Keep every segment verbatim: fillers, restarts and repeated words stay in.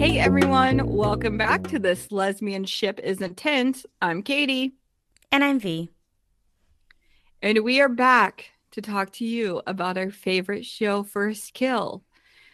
Hey everyone, welcome back to This Lesbian Ship is Intense. I'm Katie, And I'm V. and we are back to talk to you about our favorite show, First Kill.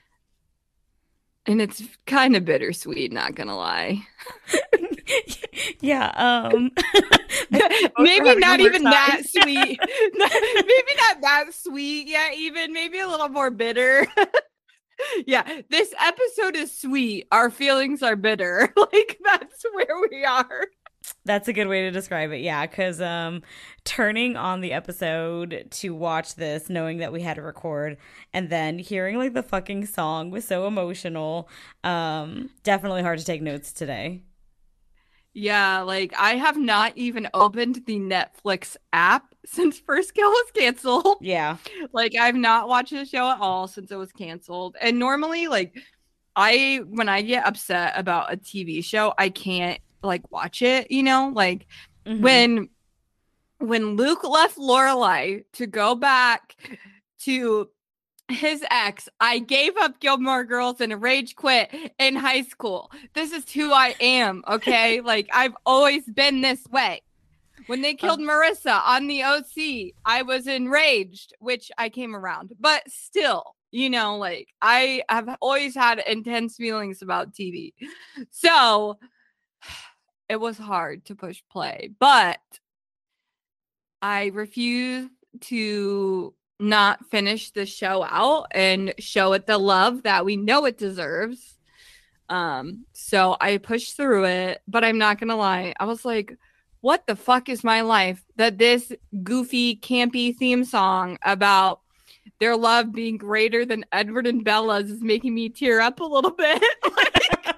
And it's kind of bittersweet, not gonna lie. Yeah, um both are Maybe having a not hard even that time. sweet. Maybe not that sweet yet, even. Maybe a little more bitter. Yeah, this episode is sweet. Our feelings are bitter. Like, that's where we are. That's a good way to describe it. Yeah, cuz um turning on the episode to watch this knowing that we had to record and then hearing like the fucking song was so emotional. Um definitely hard to take notes today. Yeah, like I have not even opened the Netflix app since First Kill was canceled. Yeah. Like I've not watched the show at all since it was canceled. And normally, like I when I get upset about a T V show, I can't like watch it, you know? Like Mhm. when when Luke left Lorelai to go back to his ex, I gave up Gilmore Girls and rage quit in high school. This is who I am, okay? Like I've always been this way. When they Uh, killed Marissa on the O C, I was enraged, which I came around. But still, you know, like I have always had intense feelings about T V. So it was hard to push play, but I refuse to not finish the show out and show it the love that we know it deserves. Um, so I pushed through it, but I'm not gonna lie. I was like, what the fuck is my life that this goofy, campy theme song about their love being greater than Edward and Bella's is making me tear up a little bit. Like,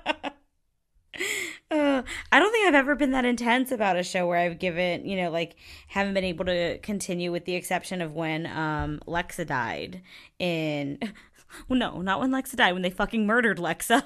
Uh, I don't think I've ever been that intense about a show where I've given, you know, like haven't been able to continue with the exception of when um Lexa died in well no, not when Lexa died, when they fucking murdered Lexa.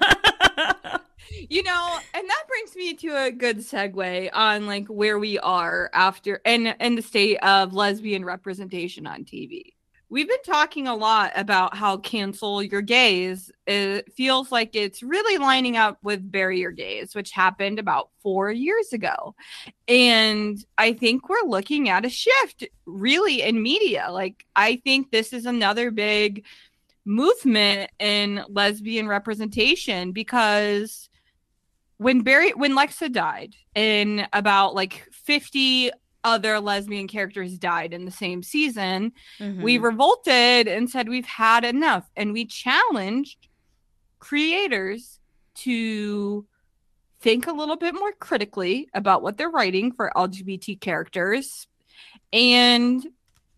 you know, and that brings me to a good segue on like where we are after and and the state of lesbian representation on T V. We've been talking a lot about how cancel your gays. It feels like it's really lining up with bury your gays, which happened about four years ago. And I think we're looking at a shift really in media. Like, I think this is another big movement in lesbian representation because when Barry when Lexa died and about like fifty other lesbian characters died in the same season, we hmm revolted and said we've had enough and we challenged creators to think a little bit more critically about what they're writing for L G B T characters and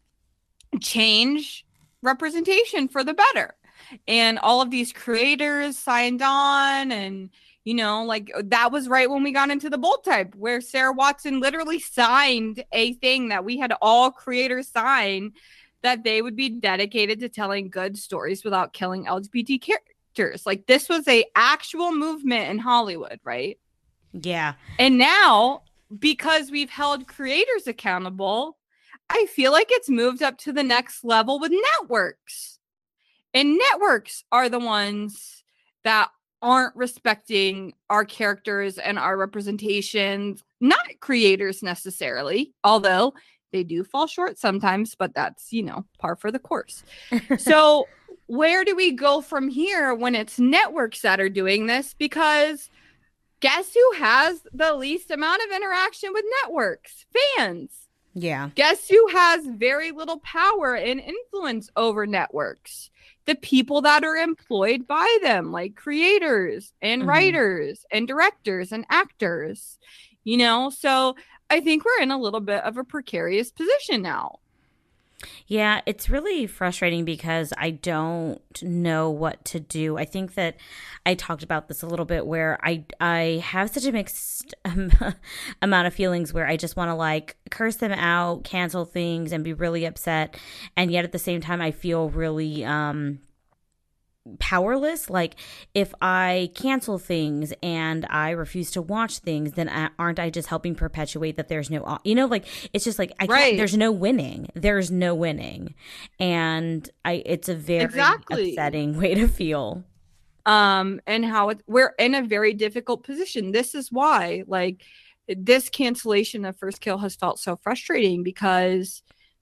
change representation for the better. And all of these creators signed on and you know, like that was right when we got into the bold type, where Sarah Watson literally signed a thing that we had all creators sign that they would be dedicated to telling good stories without killing L G B T characters. Like this was a actual movement in Hollywood, right? Yeah. And now, because we've held creators accountable, I feel like it's moved up to the next level with networks. And networks are the ones that aren't respecting our characters and our representations, not creators necessarily, although they do fall short sometimes, but that's, you know, par for the course. So, where do we go from here when it's networks that are doing this? Because guess who has the least amount of interaction with networks? Fans. Yeah. Guess who has very little power and influence over networks? The people that are employed by them, like creators and hmm writers and directors and actors. You know, so I think we're in a little bit of a precarious position now. Yeah, it's really frustrating because I don't know what to do. I think that I talked about this a little bit where I I have such a mixed um, amount of feelings where I just want to like curse them out, cancel things and be really upset, and yet at the same time I feel really um powerless. Like if I cancel things and I refuse to watch things, then I, aren't I just helping perpetuate that there's no, you know, like it's just like I can't. Right. There's no winning. There's no winning, and I. It's a very Exactly. upsetting way to feel. um, and how it, we're in a very difficult position. This is why, like, this cancellation of First Kill has felt so frustrating, because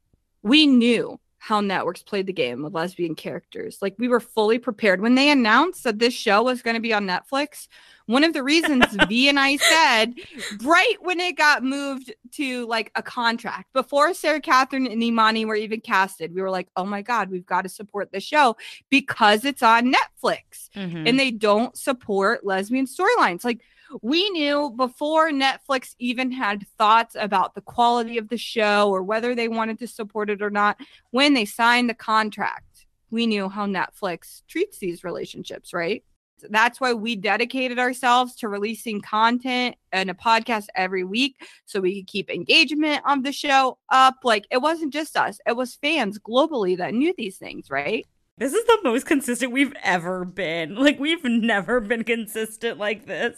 we knew how networks played the game with lesbian characters. Like, we were fully prepared. When they announced that this show was going to be on Netflix, one of the reasons V and I said, right when it got moved to like a contract, before Sarah Catherine and Imani were even casted, we were like, oh my God, we've got to support the show because it's on Netflix. Mm-hmm. And they don't support lesbian storylines. Like, we knew before Netflix even had thoughts about the quality of the show or whether they wanted to support it or not. When they signed the contract, we knew how Netflix treats these relationships, right? That's why we dedicated ourselves to releasing content and a podcast every week so we could keep engagement on the show up. Like, it wasn't just us. It was fans globally that knew these things, right? This is the most consistent we've ever been. Like, we've never been consistent like this.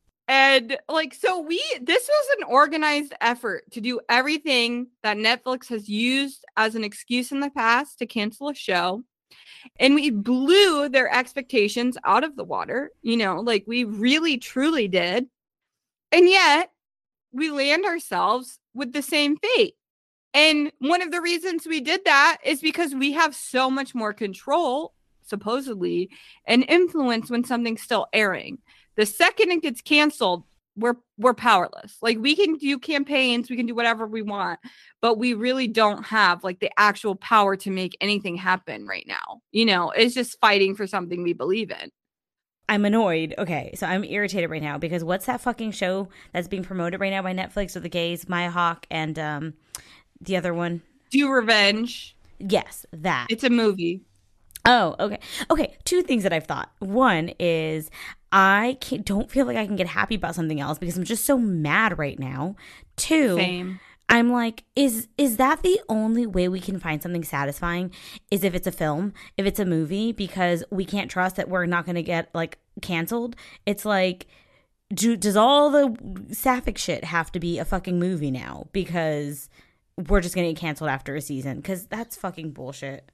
And like, so we, this was an organized effort to do everything that Netflix has used as an excuse in the past to cancel a show. And we blew their expectations out of the water, you know, like we really, truly did. And yet we land ourselves with the same fate. And one of the reasons we did that is because we have so much more control, supposedly, and influence when something's still airing. The second it gets canceled, we're we're powerless. Like, we can do campaigns, we can do whatever we want, but we really don't have like the actual power to make anything happen right now. You know, it's just fighting for something we believe in. I'm annoyed. Okay, so I'm irritated right now because what's that fucking show that's being promoted right now by Netflix with the gays, Maya Hawke, and um the other one? Do Revenge. Yes, that. It's a movie. Oh, okay. Okay, two things that I've thought. One is I can't, don't feel like I can get happy about something else because I'm just so mad right now. Two, Same. I'm like, is is that the only way we can find something satisfying? Is if it's a film, if it's a movie, because we can't trust that we're not going to get like canceled. It's like, do, does all the sapphic shit have to be a fucking movie now? Because we're just going to get canceled after a season? Because that's fucking bullshit.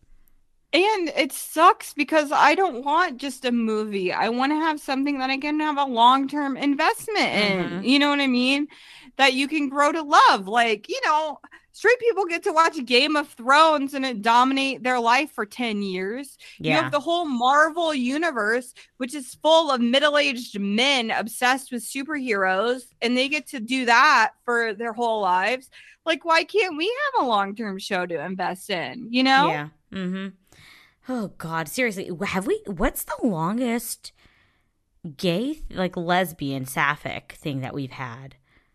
And it sucks because I don't want just a movie. I want to have something that I can have a long-term investment in. Mm-hmm. You know what I mean? That you can grow to love. Like, you know, straight people get to watch Game of Thrones and it dominate their life for ten years. Yeah. You have the whole Marvel universe, which is full of middle-aged men obsessed with superheroes, and they get to do that for their whole lives. Like, why can't we have a long-term show to invest in, you know? Yeah. Mm-hmm. Oh, God. Seriously. Have we, what's the longest gay, like lesbian, sapphic thing that we've had?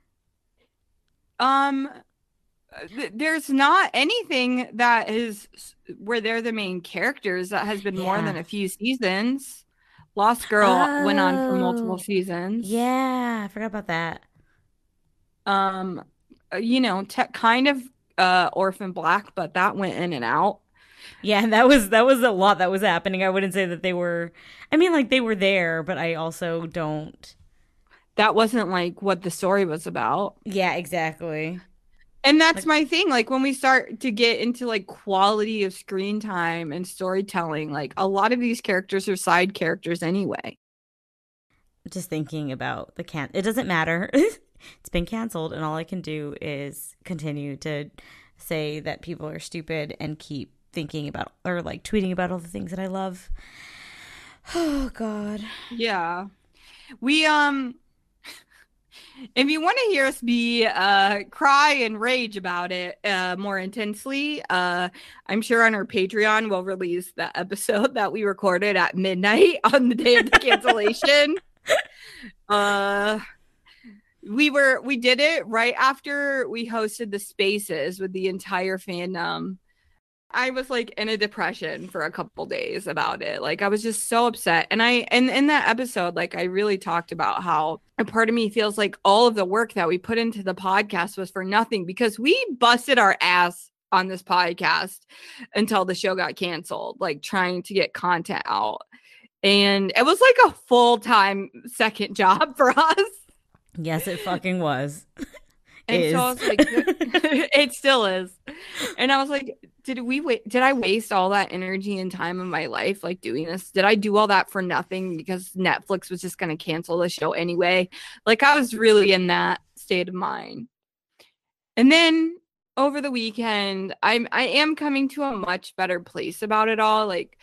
Um, th- there's not anything that is where they're the main characters that has been yeah. more than a few seasons. Lost Girl oh, went on for multiple seasons. Yeah. I forgot about that. Um, you know, te- kind of uh, Orphan Black, but that went in and out. Yeah, that was that was a lot that was happening. I wouldn't say that they were, I mean, like, they were there, but I also don't. That wasn't, like, what the story was about. Yeah, exactly. And that's like, my thing. Like, when we start to get into, like, quality of screen time and storytelling, like, a lot of these characters are side characters anyway. Just thinking about the can, it doesn't matter. It's been canceled, and all I can do is continue to say that people are stupid and keep thinking about or like tweeting about all the things that I love. Oh God. Yeah. We um if you want to hear us be uh cry and rage about it uh more intensely, uh I'm sure on our Patreon we'll release the episode that we recorded at midnight on the day of the cancellation. uh we were we did it right after we hosted the Spaces with the entire fandom. I was like in a depression for a couple days about it. Like, I was just so upset. And I, and in that episode, like, I really talked about how a part of me feels like all of the work that we put into the podcast was for nothing, because we busted our ass on this podcast until the show got canceled, like trying to get content out. And it was like a full-time second job for us. Yes, it fucking was. And so Is. I was like, it still is. And I was like, did we wait? Did I waste all that energy and time in my life like doing this? Did I do all that for nothing because Netflix was just going to cancel the show anyway? Like I was really in that state of mind. And then over the weekend, I'm I am coming to a much better place about it all. Like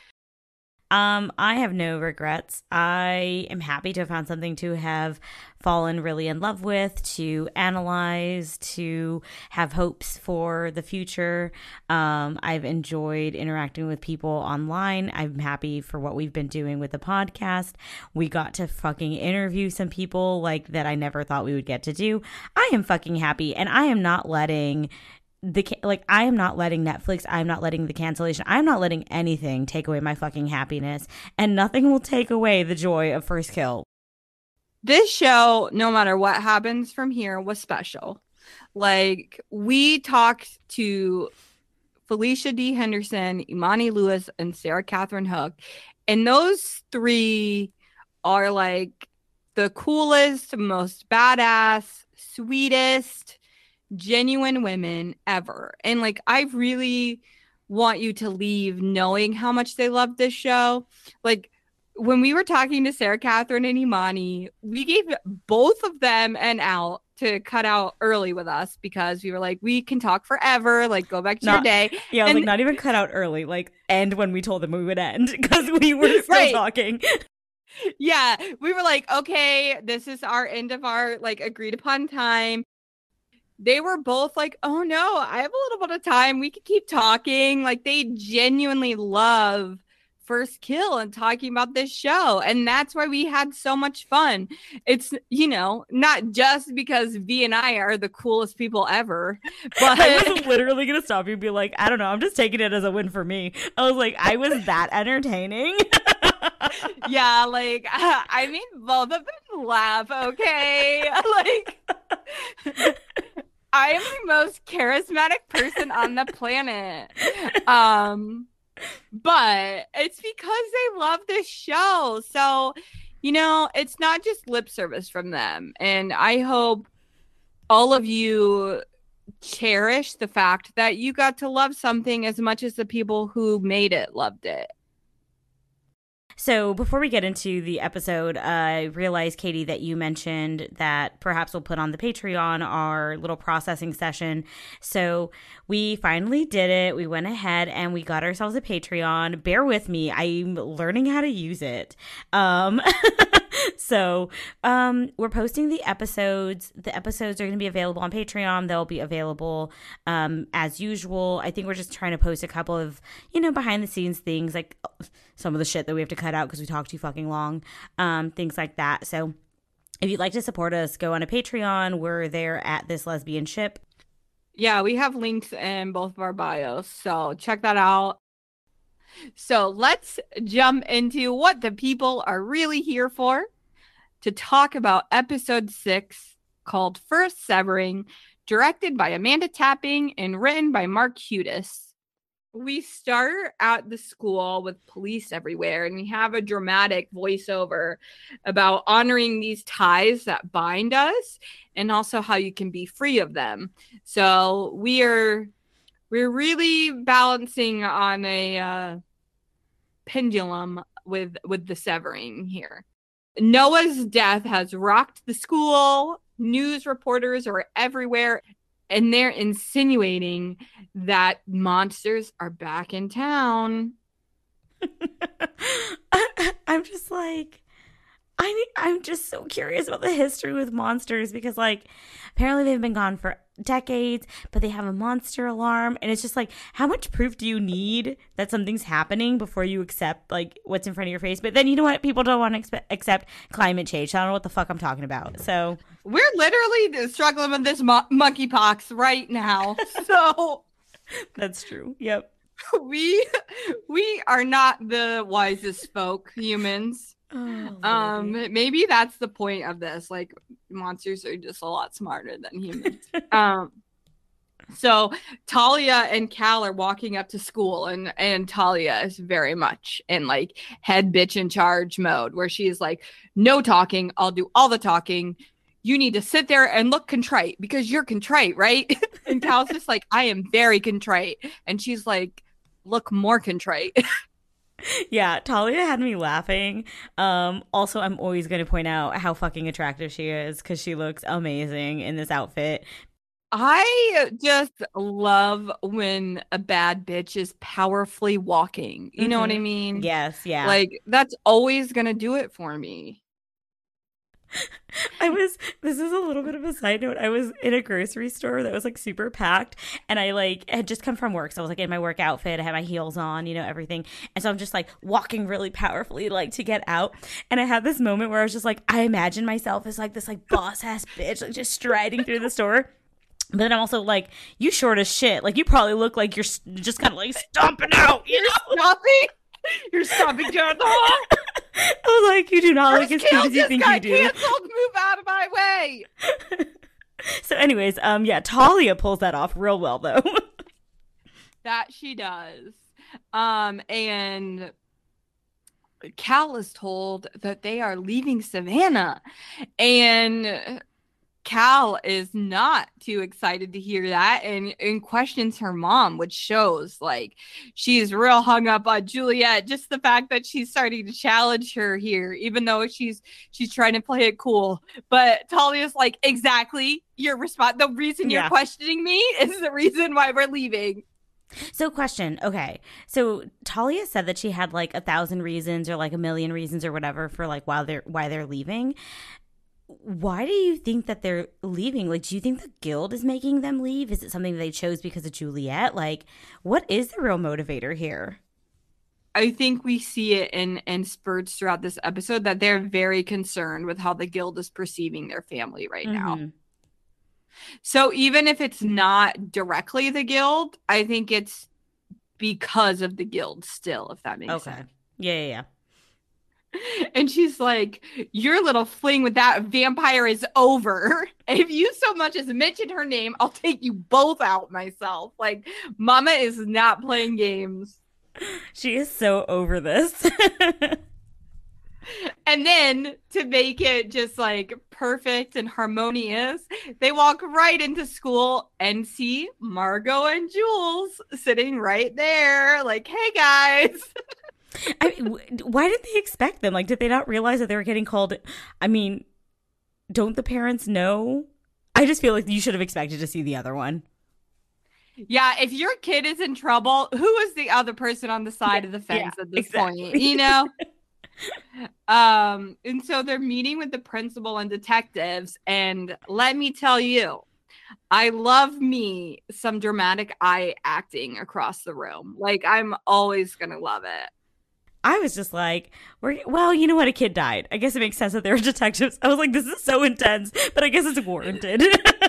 Um, I have no regrets. I am happy to have found something to have fallen really in love with, to analyze, to have hopes for the future. Um, I've enjoyed interacting with people online. I'm happy for what we've been doing with the podcast. We got to fucking interview some people like that I never thought we would get to do. I am fucking happy, and I am not letting the like I am not letting Netflix, I'm not letting the cancellation, I'm not letting anything take away my fucking happiness, and nothing will take away the joy of First Kill. This show, no matter what happens from here, was special. Like we talked to Felicia D. Henderson, Imani Lewis, and Sarah Catherine Hook, and those three are like the coolest, most badass, sweetest, genuine women ever. And like I really want you to leave knowing how much they love this show. Like when we were talking to Sarah Catherine and Imani, we gave both of them an out to cut out early with us because we were like, we can talk forever, like go back to not, your day. Yeah, I was and, like, not even cut out early, like end when we told them we would end because we were still right. talking. Yeah, we were like, okay, this is our end of our like agreed upon time. They were both like, oh no, I have a little bit of time. We could keep talking. Like they genuinely love First Kill and talking about this show. And that's why we had so much fun. It's, you know, not just because V and I are the coolest people ever. But I was literally going to stop you and be like, I don't know. I'm just taking it as a win for me. I was like, I was that entertaining. Yeah, like, uh, I mean, both of them laugh, okay? Like... I am the most charismatic person on the planet. Um, but it's because they love this show. So, you know, it's not just lip service from them. And I hope all of you cherish the fact that you got to love something as much as the people who made it loved it. So before we get into the episode, I realized, Katie, that you mentioned that perhaps we'll put on the Patreon our little processing session. So we finally did it. We went ahead and we got ourselves a Patreon. Bear with me. I'm learning how to use it. Um, so um, we're posting the episodes. The episodes are going to be available on Patreon. They'll be available um, as usual. I think we're just trying to post a couple of, you know, behind the scenes things, like some of the shit that we have to cut out because we talk too fucking long, um, things like that. So if you'd like to support us, go on a Patreon. We're there at This Lesbian Ship. Yeah, we have links in both of our bios, so check that out. So let's jump into what the people are really here for, to talk about episode six, called First Severing, directed by Amanda Tapping and written by Mark Hudis. We start at the school with police everywhere, and we have a dramatic voiceover about honoring these ties that bind us and also how you can be free of them. So we are we're really balancing on a uh, pendulum with with the severing here. Noah's death has rocked the school. News reporters are everywhere, and they're insinuating that monsters are back in town. I'm just like, I I'm just so curious about the history with monsters because, like, apparently they've been gone for decades, but they have a monster alarm, and it's just like, how much proof do you need that something's happening before you accept like what's in front of your face? But then you know what? People don't want to expe- accept climate change. So I don't know what the fuck I'm talking about. So we're literally struggling with this mo- monkeypox right now. So that's true. Yep. We we are not the wisest folk, humans. Oh, um maybe that's the point of this, like monsters are just a lot smarter than humans. um so Talia and Cal are walking up to school, and and Talia is very much in like head bitch in charge mode, where she's like, no talking, I'll do all the talking, you need to sit there and look contrite because you're contrite, right? And Cal's just like, I am very contrite. And she's like, look more contrite. Yeah, Talia had me laughing. Um, also, I'm always going to point out how fucking attractive she is because she looks amazing in this outfit. I just love when a bad bitch is powerfully walking. You know what I Mm-hmm. mean? Yes, yeah. Like, that's always going to do it for me. I was, this is a little bit of a side note. I was in a grocery store that was like super packed, and I like had just come from work. So I was like in my work outfit. I had my heels on, you know, everything. And so I'm just like walking really powerfully, like to get out. And I had this moment where I was just like, I imagine myself as like this like boss ass bitch, like just striding through the store. But then I'm also like, you short as shit. Like you probably look like you're just kind of like stomping out, you know? Stomping? You're stomping down the hall? I was like, you do not look as cute as you think you do. Canceled. Move out of my way. So, anyways, um, yeah, Talia pulls that off real well, though. That she does. Um, and Cal is told that they are leaving Savannah, and Cal is not too excited to hear that and, and questions her mom, which shows like she's real hung up on Juliet. Just the fact that she's starting to challenge her here, even though she's she's trying to play it cool. But Talia's like, exactly, your response. The reason you're Yeah. questioning me is the reason why we're leaving. So, question. Okay. So, Talia said that she had like a thousand reasons or like a million reasons or whatever for like why they're why they're leaving. Why do you think that they're leaving? Like, do you think the guild is making them leave? Is it something they chose because of Juliet? Like, what is the real motivator here? I think we see it in, in spurts throughout this episode that they're very concerned with how the guild is perceiving their family right now. Mm-hmm. So even if it's not directly the guild, I think it's because of the guild still, if that makes Okay. sense. Yeah, yeah, yeah. And she's like, your little fling with that vampire is over. If you so much as mention her name, I'll take you both out myself. Like, Mama is not playing games. She is so over this. And then to make it just like perfect and harmonious, they walk right into school and see Margot and Jules sitting right there. Like, hey guys. I mean, why did they expect them? Like, did they not realize that they were getting called? I mean, don't the parents know? I just feel like you should have expected to see the other one. Yeah, if your kid is in trouble, who is the other person on the side of the fence Yeah, at this exactly. point? You know? um, and so they're meeting with the principal and detectives, and let me tell you, I love me some dramatic eye acting across the room. Like, I'm always gonna love it. I was just like, we're, well, you know what? A kid died. I guess it makes sense that they were detectives. I was like, this is so intense, but I guess it's warranted.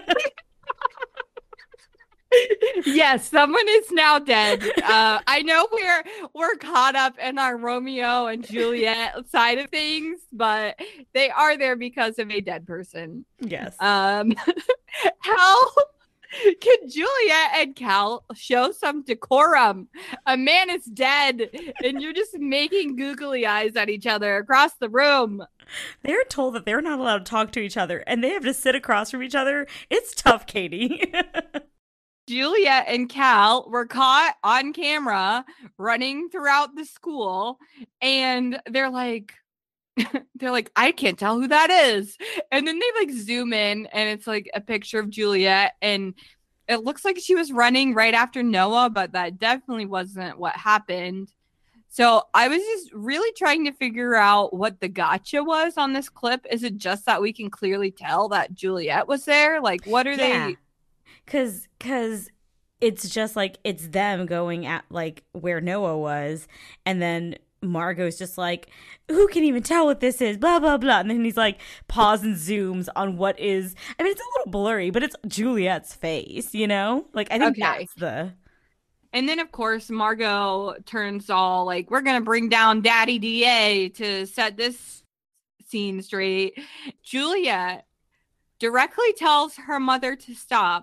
Yes, someone is now dead. Uh, I know we're we're caught up in our Romeo and Juliet side of things, but they are there because of a dead person. Yes. Um, how can Juliet and Cal show some decorum? A man is dead, and you're just making googly eyes at each other across the room. They're told that they're not allowed to talk to each other, and they have to sit across from each other. It's tough, Katie. Juliet and Cal were caught on camera running throughout the school, and they're like, they're like, I can't tell who that is. And then they like zoom in, and it's like a picture of Juliet, and it looks like she was running right after Noah, but that definitely wasn't what happened. So I was just really trying to figure out what the gotcha was on this clip. Is it just that we can clearly tell that Juliet was there? Like, what are Yeah. they? Cause, cause it's just like it's them going at like where Noah was, and then Margot's just like, who can even tell what this is? Blah blah blah. And then he's like pause and zooms on what is. I mean, it's a little blurry, but it's Juliet's face, you know. Like I think Okay. that's the. And then, of course, Margot turns all like, we're going to bring down Daddy D A to set this scene straight. Juliet directly tells her mother to stop.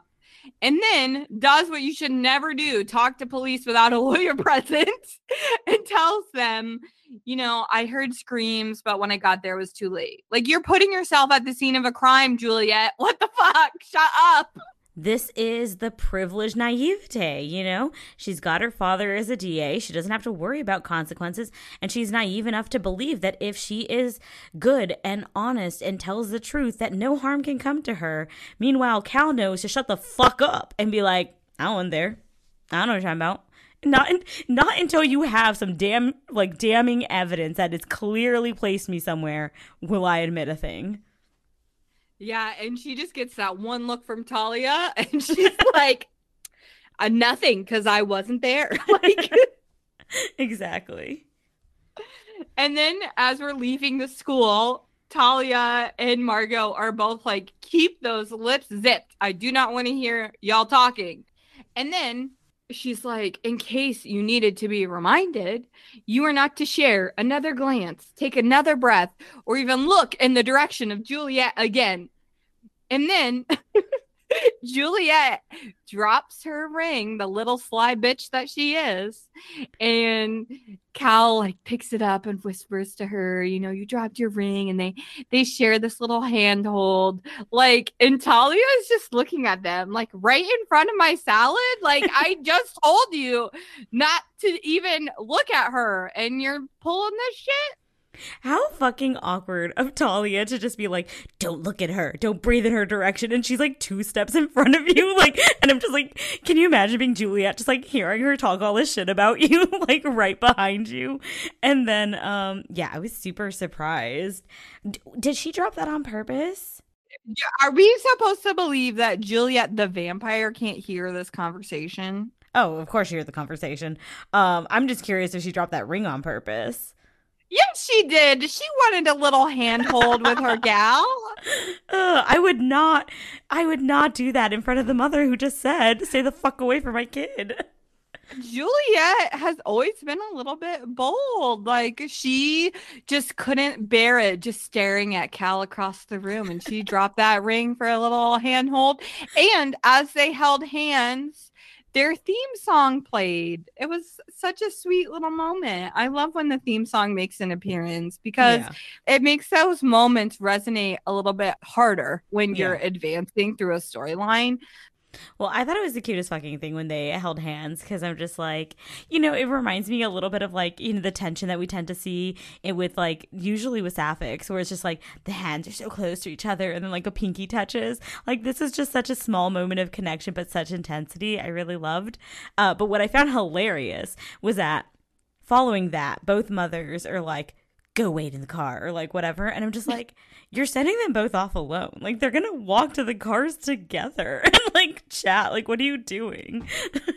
and then does what you should never do, talk to police without a lawyer present, and tells them, you know, I heard screams, but when I got there, it was too late. Like, you're putting yourself at the scene of a crime, Juliet. What the fuck? Shut up. This is the privileged naivete, you know? She's got her father as a D A. She doesn't have to worry about consequences. And she's naive enough to believe that if she is good and honest and tells the truth, that no harm can come to her. Meanwhile, Cal knows to shut the fuck up and be like, I wasn't there. I don't know what you're talking about. Not, in, not until you have some damn, like, damning evidence that it's clearly placed me somewhere will I admit a thing. Yeah, and she just gets that one look from Talia, and she's like, uh, nothing, because I wasn't there. Like, exactly. And then as we're leaving the school, Talia and Margot are both like, keep those lips zipped. I do not want to hear y'all talking. And then she's like, in case you needed to be reminded, you are not to share another glance, take another breath, or even look in the direction of Juliet again. And then Juliet drops her ring, the little sly bitch that she is, and Cal like picks it up and whispers to her, you know, you dropped your ring, and they they share this little handhold, like, and Talia is just looking at them like, right in front of my salad, like, I just told you not to even look at her, and you're pulling this shit. How fucking awkward of Talia to just be like, don't look at her, don't breathe in her direction, and she's like two steps in front of you, like, and I'm just like, can you imagine being Juliet, just like hearing her talk all this shit about you, like right behind you? And then um yeah, I was super surprised. D- did she drop that on purpose? Are we supposed to believe that Juliet the vampire can't hear this conversation? Oh, of course you hear the conversation. um I'm just curious if she dropped that ring on purpose. Yes, she did. She wanted a little handhold with her gal. Uh, I would not, I would not do that in front of the mother who just said, stay the fuck away from my kid. Juliet has always been a little bit bold. Like, she just couldn't bear it just staring at Cal across the room. And she dropped that ring for a little handhold. And as they held hands, their theme song played. It was such a sweet little moment. I love when the theme song makes an appearance because yeah. it makes those moments resonate a little bit harder when yeah. you're advancing through a storyline. Well, I thought it was the cutest fucking thing when they held hands, because I'm just like, you know, it reminds me a little bit of like, you know, the tension that we tend to see it with like, usually with sapphics, where it's just like the hands are so close to each other and then like a pinky touches. Like, this is just such a small moment of connection, but such intensity. I really loved. Uh, but what I found hilarious was that following that, both mothers are like, go wait in the car or like whatever. And I'm just like, you're sending them both off alone. Like, they're going to walk to the cars together and like chat. Like, what are you doing?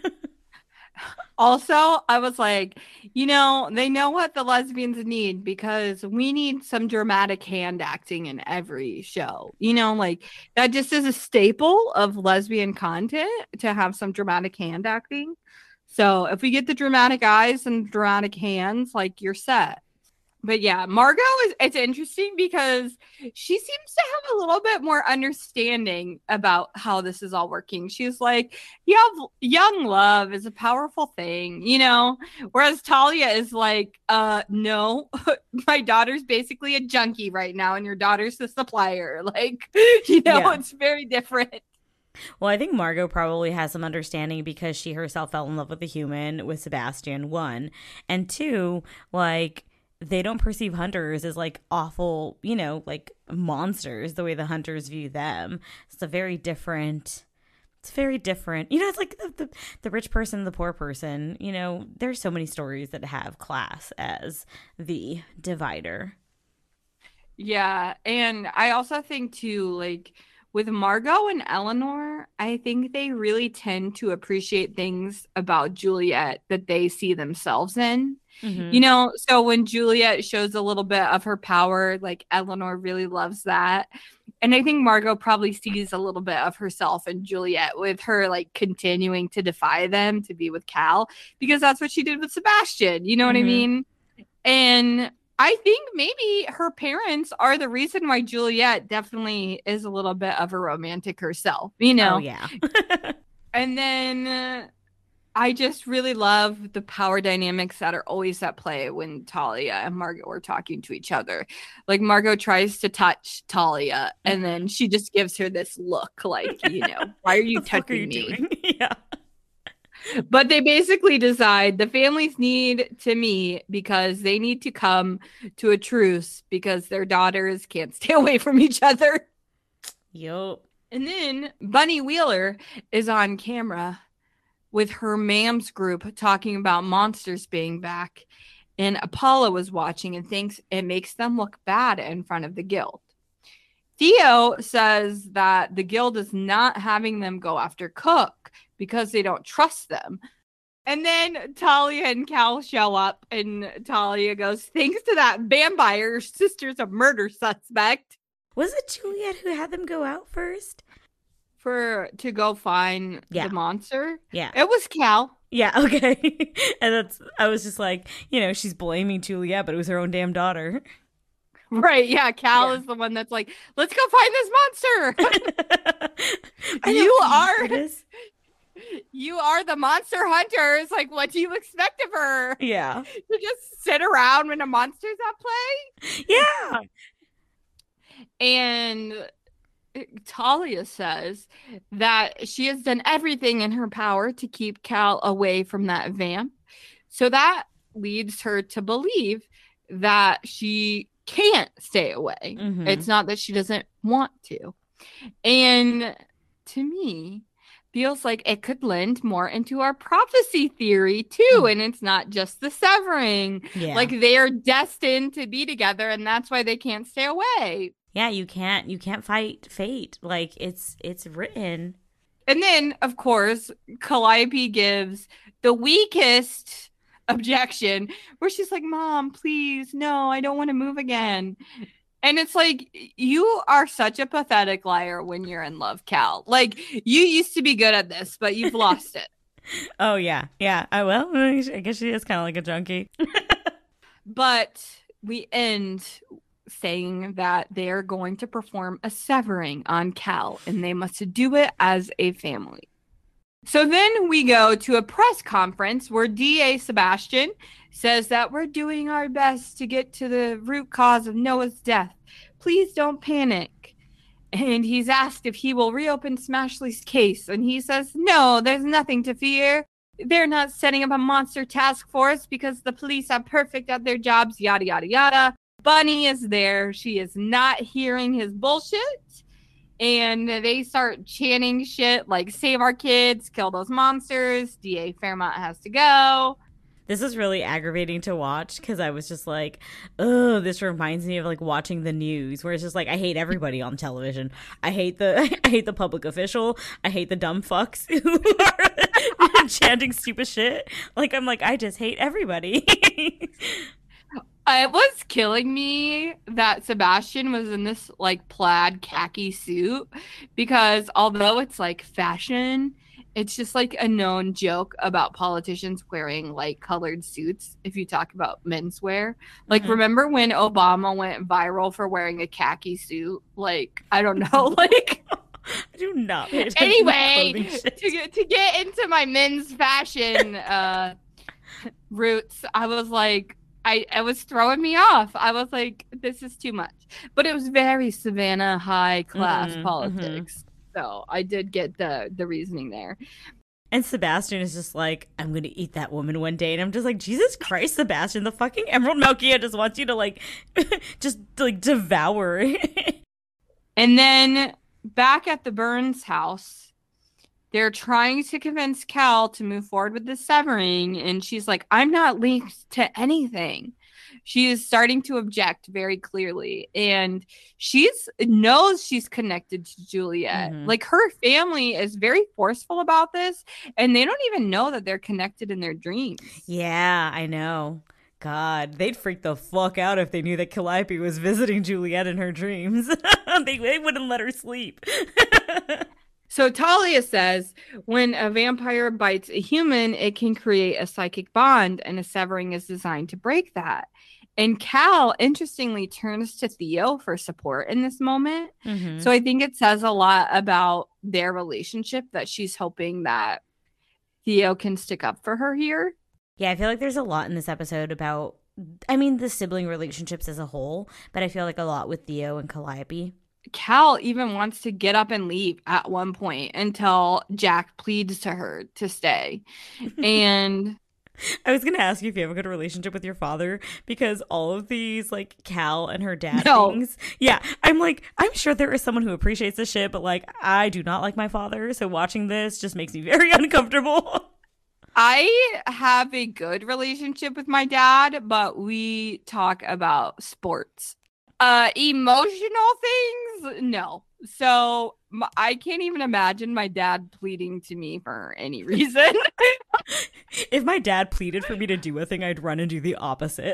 Also, I was like, you know, they know what the lesbians need, because we need some dramatic hand acting in every show. You know, like, that just is a staple of lesbian content, to have some dramatic hand acting. So if we get the dramatic eyes and dramatic hands, like, you're set. But yeah, Margot is, it's interesting because she seems to have a little bit more understanding about how this is all working. She's like, yeah, young love is a powerful thing, you know, whereas Talia is like, uh, no, my daughter's basically a junkie right now, and your daughter's the supplier. Like, you know, yeah. It's very different. Well, I think Margot probably has some understanding because she herself fell in love with a human, with Sebastian, one. And two, like, they don't perceive hunters as like awful, you know, like monsters the way the hunters view them. It's a very different, it's very different. You know, it's like the, the, the rich person, the poor person, you know, there's so many stories that have class as the divider. Yeah. And I also think too, like, with Margot and Eleanor, I think they really tend to appreciate things about Juliet that they see themselves in. Mm-hmm. You know, so when Juliet shows a little bit of her power, like, Eleanor really loves that. And I think Margot probably sees a little bit of herself in Juliet, with her like continuing to defy them to be with Cal, because that's what she did with Sebastian. You know mm-hmm. what I mean? And I think maybe her parents are the reason why Juliet definitely is a little bit of a romantic herself, you know? Oh, yeah. And then uh, I just really love the power dynamics that are always at play when Talia and Margot are talking to each other. Like Margot tries to touch Talia and then she just gives her this look like, you know, why are you the fuck are touching you me? doing? Yeah. But they basically decide the families need to meet because they need to come to a truce because their daughters can't stay away from each other. Yup. And then Bunny Wheeler is on camera with her mam's group talking about monsters being back. And Apollo is watching and thinks it makes them look bad in front of the guild. Theo says that the guild is not having them go after Cook because they don't trust them. And then Talia and Cal show up, and Talia goes, thanks to that vampire, your sister's a murder suspect. Was it Juliet who had them go out first? For to go find yeah. the monster? Yeah. It was Cal. Yeah, okay. And that's, I was just like, you know, she's blaming Juliet, but it was her own damn daughter. Right, yeah, Cal yeah. is the one that's like, let's go find this monster. you are this. You are the monster hunters. Like, what do you expect of her? Yeah. To just sit around when a monster's at play? Yeah. And Talia says that she has done everything in her power to keep Cal away from that vamp. So that leads her to believe that she can't stay away. Mm-hmm. It's not that she doesn't want to. And to me, feels like it could lend more into our prophecy theory too. Mm. And it's not just the severing. Yeah. Like they are destined to be together and that's why they can't stay away. Yeah, you can't you can't fight fate. Like it's it's written. And then, of course, Calliope gives the weakest objection where she's like, Mom, please, no, I don't want to move again. And it's like, you are such a pathetic liar when you're in love, Cal. Like, you used to be good at this, but you've lost it. Oh, yeah. Yeah. I well, I guess she is kind of like a junkie. But we end saying that they're going to perform a severing on Cal, and they must do it as a family. So then we go to a press conference where D A Sebastian says that we're doing our best to get to the root cause of Noah's death. Please don't panic. And he's asked if he will reopen Smashley's case. And he says, no, there's nothing to fear. They're not setting up a monster task force because the police are perfect at their jobs, yada, yada, yada. Bunny is there. She is not hearing his bullshit. And they start chanting shit like, save our kids, kill those monsters. D A Fairmont has to go. This is really aggravating to watch because I was just like, oh, this reminds me of like watching the news where it's just like, I hate everybody on television. I hate the I hate the public official. I hate the dumb fucks who are chanting stupid shit. Like, I'm like, I just hate everybody. It was killing me that Sebastian was in this like plaid khaki suit because although it's like fashion, it's just like a known joke about politicians wearing like colored suits if you talk about menswear. Like, mm-hmm. Remember when Obama went viral for wearing a khaki suit? Like, I don't know, like... I do not pay attention anyway, to, to, get, to get into my men's fashion uh, roots, I was like... I it was throwing me off. I was like, this is too much. But it was very Savannah high class mm-hmm, politics. Mm-hmm. So I did get the the reasoning there. And Sebastian is just like, I'm going to eat that woman one day. And I'm just like, Jesus Christ, Sebastian, the fucking Emerald Melkia just wants you to like, just like devour. And then back at the Burns house, they're trying to convince Cal to move forward with the severing, and she's like, I'm not linked to anything. She is starting to object very clearly, and she's knows she's connected to Juliet. Mm-hmm. Like, her family is very forceful about this, and they don't even know that they're connected in their dreams. Yeah, I know. God, they'd freak the fuck out if they knew that Calliope was visiting Juliet in her dreams. they, they wouldn't let her sleep. So Talia says when a vampire bites a human, it can create a psychic bond, and a severing is designed to break that. And Cal, interestingly, turns to Theo for support in this moment. Mm-hmm. So I think it says a lot about their relationship that she's hoping that Theo can stick up for her here. Yeah, I feel like there's a lot in this episode about, I mean, the sibling relationships as a whole, but I feel like a lot with Theo and Calliope. Cal even wants to get up and leave at one point until Jack pleads to her to stay. And I was going to ask you if you have a good relationship with your father, because all of these, like, Cal and her dad no. things. Yeah, I'm like, I'm sure there is someone who appreciates this shit, but, like, I do not like my father. So watching this just makes me very uncomfortable. I have a good relationship with my dad, but we talk about sports. Uh, emotional things, no. So m- I can't even imagine my dad pleading to me for any reason. If my dad pleaded for me to do a thing, I'd run and do the opposite.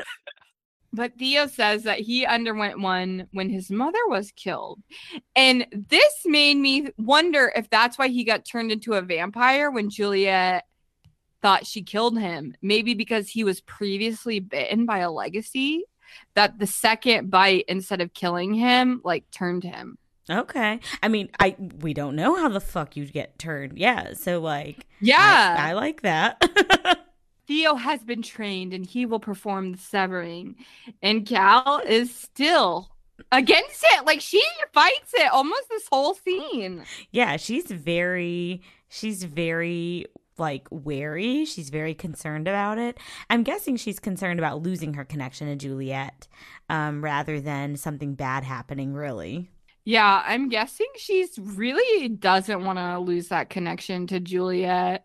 But Theo says that he underwent one when his mother was killed. And this made me wonder if that's why he got turned into a vampire when Juliet thought she killed him. Maybe because he was previously bitten by a legacy, that the second bite, instead of killing him, like turned him. Okay. I mean, I we don't know how the fuck you get turned. Yeah. So, like, yeah, I, I like that. Theo has been trained and he will perform the severing. And Cal is still against it. Like, she fights it almost this whole scene. Yeah, she's very, she's very, like, wary. She's very concerned about it. I'm guessing she's concerned about losing her connection to Juliet um, rather than something bad happening, really. Yeah, I'm guessing she's really doesn't want to lose that connection to Juliet.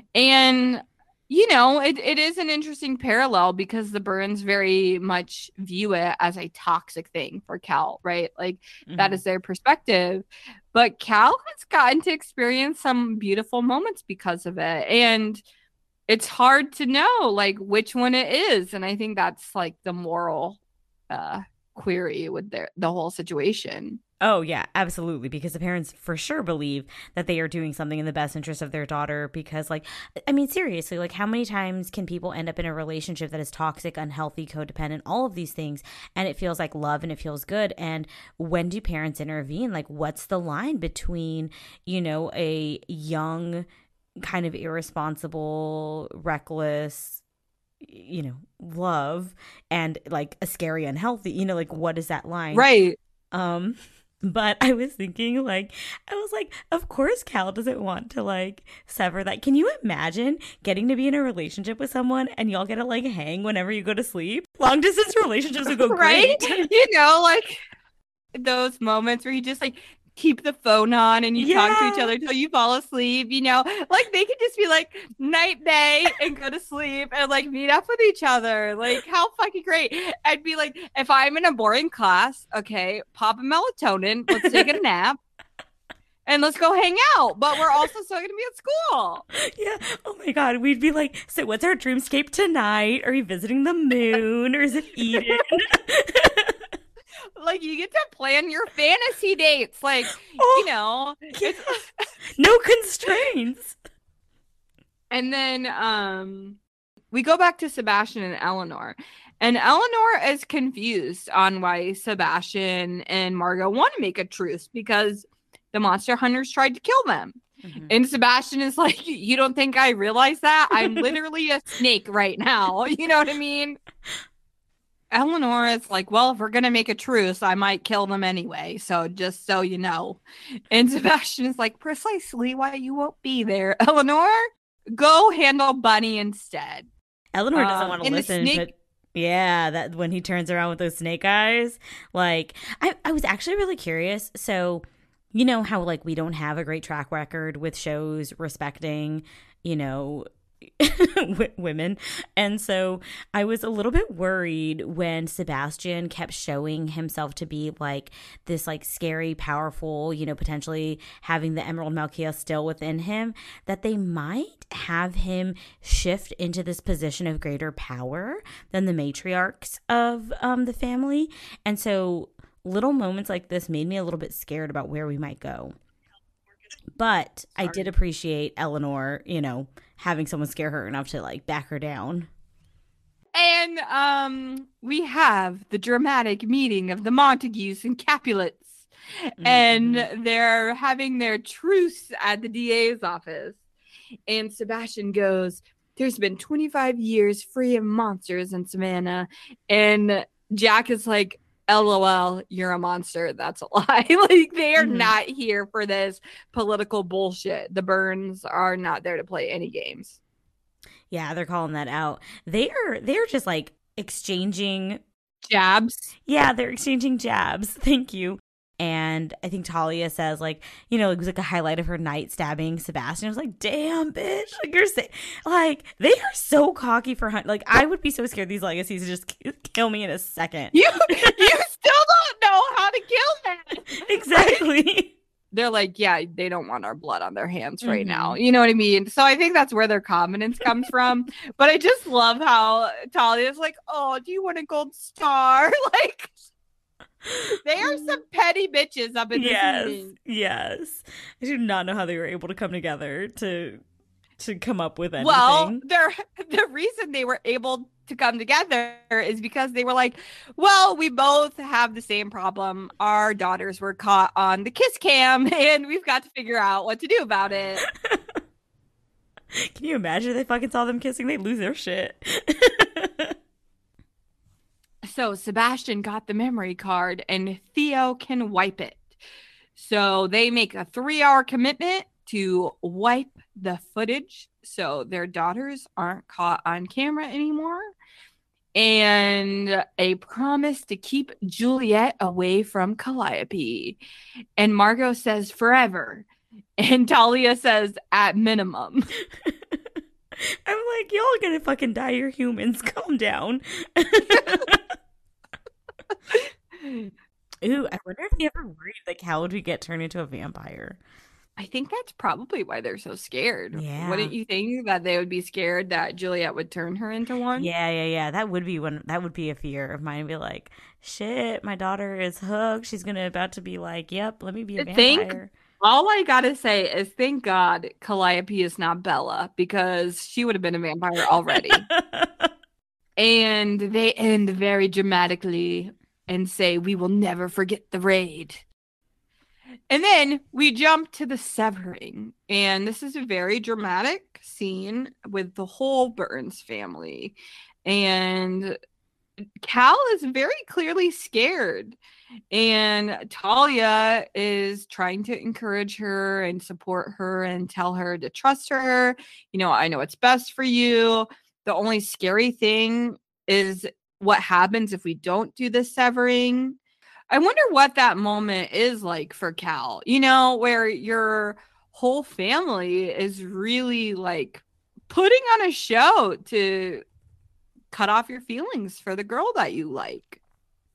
And, you know, it, it is an interesting parallel because the Byrnes very much view it as a toxic thing for Cal, right? Like, mm-hmm. that is their perspective. But Cal has gotten to experience some beautiful moments because of it. And it's hard to know, like, which one it is. And I think that's, like, the moral uh, query with their, the whole situation. Oh, yeah, absolutely. Because the parents for sure believe that they are doing something in the best interest of their daughter. Because, like, I mean, seriously, like, how many times can people end up in a relationship that is toxic, unhealthy, codependent, all of these things, and it feels like love and it feels good? And when do parents intervene? Like, what's the line between, you know, a young, kind of irresponsible, reckless, you know, love and, like, a scary, unhealthy, you know, like, what is that line? Right. Um... But I was thinking, like, I was like, of course Cal doesn't want to, like, sever that. Can you imagine getting to be in a relationship with someone and y'all get to, like, hang whenever you go to sleep? Long distance relationships would go right? great. You know, like, those moments where you just, like, keep the phone on and you yeah. talk to each other till you fall asleep, you know, like they could just be like night day and go to sleep and like meet up with each other. Like, how fucking great. I'd be like, if I'm in a boring class, okay, pop a melatonin, let's take a nap and let's go hang out, but we're also still gonna be at school. Yeah. Oh my god, we'd be like, so what's our dreamscape tonight? Are we visiting the moon or is it Eden? Like, you get to plan your fantasy dates. Like, oh, you know. It's... no constraints. And then um, we go back to Sebastian and Eleanor. And Eleanor is confused on why Sebastian and Margot want to make a truce because the monster hunters tried to kill them. Mm-hmm. And Sebastian is like, you don't think I realize that? I'm literally a snake right now. You know what I mean? Eleanor is like, well, if we're going to make a truce, I might kill them anyway. So just so you know. And Sebastian is like, precisely why you won't be there. Eleanor, go handle Bunny instead. Eleanor doesn't um, want to listen. Snake- but yeah, that when he turns around with those snake eyes, like, I, I was actually really curious. So, you know how, like, we don't have a great track record with shows respecting, you know, women, and so I was a little bit worried when Sebastian kept showing himself to be like this, like, scary, powerful, you know, potentially having the Emerald Malkia still within him, that they might have him shift into this position of greater power than the matriarchs of um the family. And so little moments like this made me a little bit scared about where we might go. But Sorry. I did appreciate Eleanor, you know, having someone scare her enough to, like, back her down. And um, we have the dramatic meeting of the Montagues and Capulets. And Mm-hmm. they're having their truce at the D A's office. And Sebastian goes, there's been twenty-five years free of monsters in Savannah. And Jack is like, LOL, you're a monster. That's a lie. Like, they are Mm-hmm. not here for this political bullshit. The Burns are not there to play any games. Yeah, they're calling that out. They are they're just like exchanging Jabs. yeah, they're exchanging jabs. Thank you. And I think Talia says, like, you know, it was like a highlight of her night stabbing Sebastian. I was like, damn, bitch. Like, you're saying, like, they are so cocky for Hunt. Like, I would be so scared these legacies just kill me in a second. You, you still don't know how to kill them. Exactly. They're like, yeah, they don't want our blood on their hands right mm-hmm. now. You know what I mean? So I think that's where their confidence comes from. But I just love how Talia's like, oh, do you want a gold star? Like, they are some petty bitches up in this yes, meeting. Yes. I do not know how they were able to come together to to come up with anything. Well, they're, the reason they were able to come together is because they were like, well, we both have the same problem. Our daughters were caught on the kiss cam, and we've got to figure out what to do about it. Can you imagine if they fucking saw them kissing? They'd lose their shit. So Sebastian got the memory card and Theo can wipe it. So they make a three-hour commitment to wipe the footage so their daughters aren't caught on camera anymore. And a promise to keep Juliet away from Calliope. And Margot says forever. And Talia says at minimum. I'm like, y'all are gonna fucking die. You're humans. Calm down. Ooh, I wonder if they ever worried, like, how would we get turned into a vampire? I think that's probably why they're so scared. Yeah. Wouldn't you think that they would be scared that Juliet would turn her into one? Yeah, yeah, yeah. That would be one. That would be a fear of mine. Be like, shit, my daughter is hooked. She's gonna about to be like, yep, let me be a vampire. Think, all I gotta say is thank God Calliope is not Bella, because she would have been a vampire already. And they end very dramatically and say, we will never forget the raid. And then we jump to the severing. And this is a very dramatic scene with the whole Burns family. And Cal is very clearly scared. And Talia is trying to encourage her and support her and tell her to trust her. You know, I know what's best for you. The only scary thing is what happens if we don't do the severing. I wonder what that moment is like for Cal, you know, where your whole family is really like putting on a show to cut off your feelings for the girl that you like.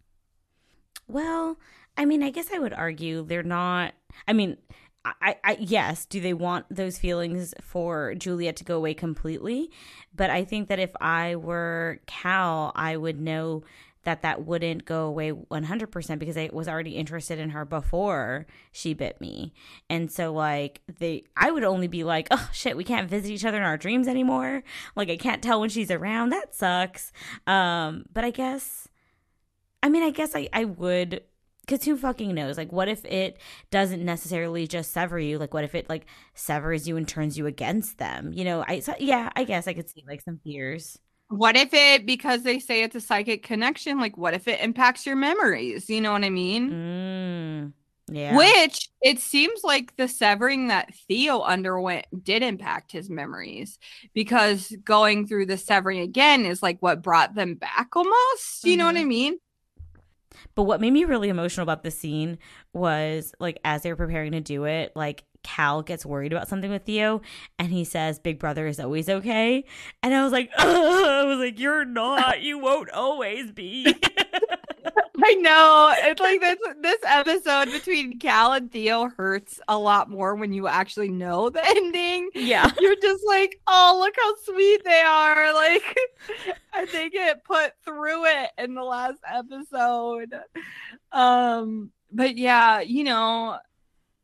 Well, I mean, I guess I would argue they're not. I mean, I, I, yes, do they want those feelings for Juliet to go away completely? But I think that if I were Cal, I would know that that wouldn't go away one hundred percent because I was already interested in her before she bit me. And so, like, they, I would only be like, oh, shit, we can't visit each other in our dreams anymore. Like, I can't tell when she's around. That sucks. Um, but I guess, I mean, I guess I, I would, because who fucking knows? Like, what if it doesn't necessarily just sever you? Like, what if it, like, severs you and turns you against them? You know, I, so, yeah, I guess I could see, like, some fears. What if it, because they say it's a psychic connection, like what if it impacts your memories? You know what I mean? Mm, yeah. Which it seems like the severing that Theo underwent did impact his memories, because going through the severing again is like what brought them back almost. You mm-hmm. know what I mean? But what made me really emotional about the scene was, like, as they were preparing to do it, like, Cal gets worried about something with Theo and he says, Big Brother is always okay. And I was like, ugh! I was like, you're not. You won't always be. I know. It's like this this episode between Cal and Theo hurts a lot more when you actually know the ending. Yeah. You're just like, oh, look how sweet they are. Like, I think it put through it in the last episode. Um, but yeah, you know,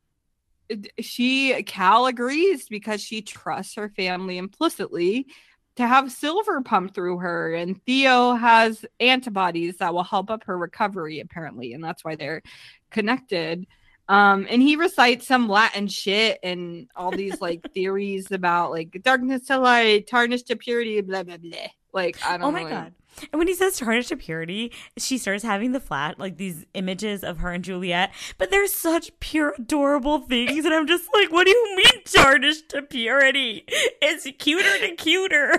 she Cal agrees because she trusts her family implicitly, to have silver pumped through her, and Theo has antibodies that will help up her recovery, apparently, and that's why they're connected. Um, and he recites some Latin shit and all these like theories about like darkness to light, tarnished to purity, blah blah blah. Like, I don't Oh know. my God. And when he says tarnished to purity, she starts having the flat, like these images of her and Juliet, but they're such pure, adorable things. And I'm just like, what do you mean tarnished to purity? It's cuter to cuter.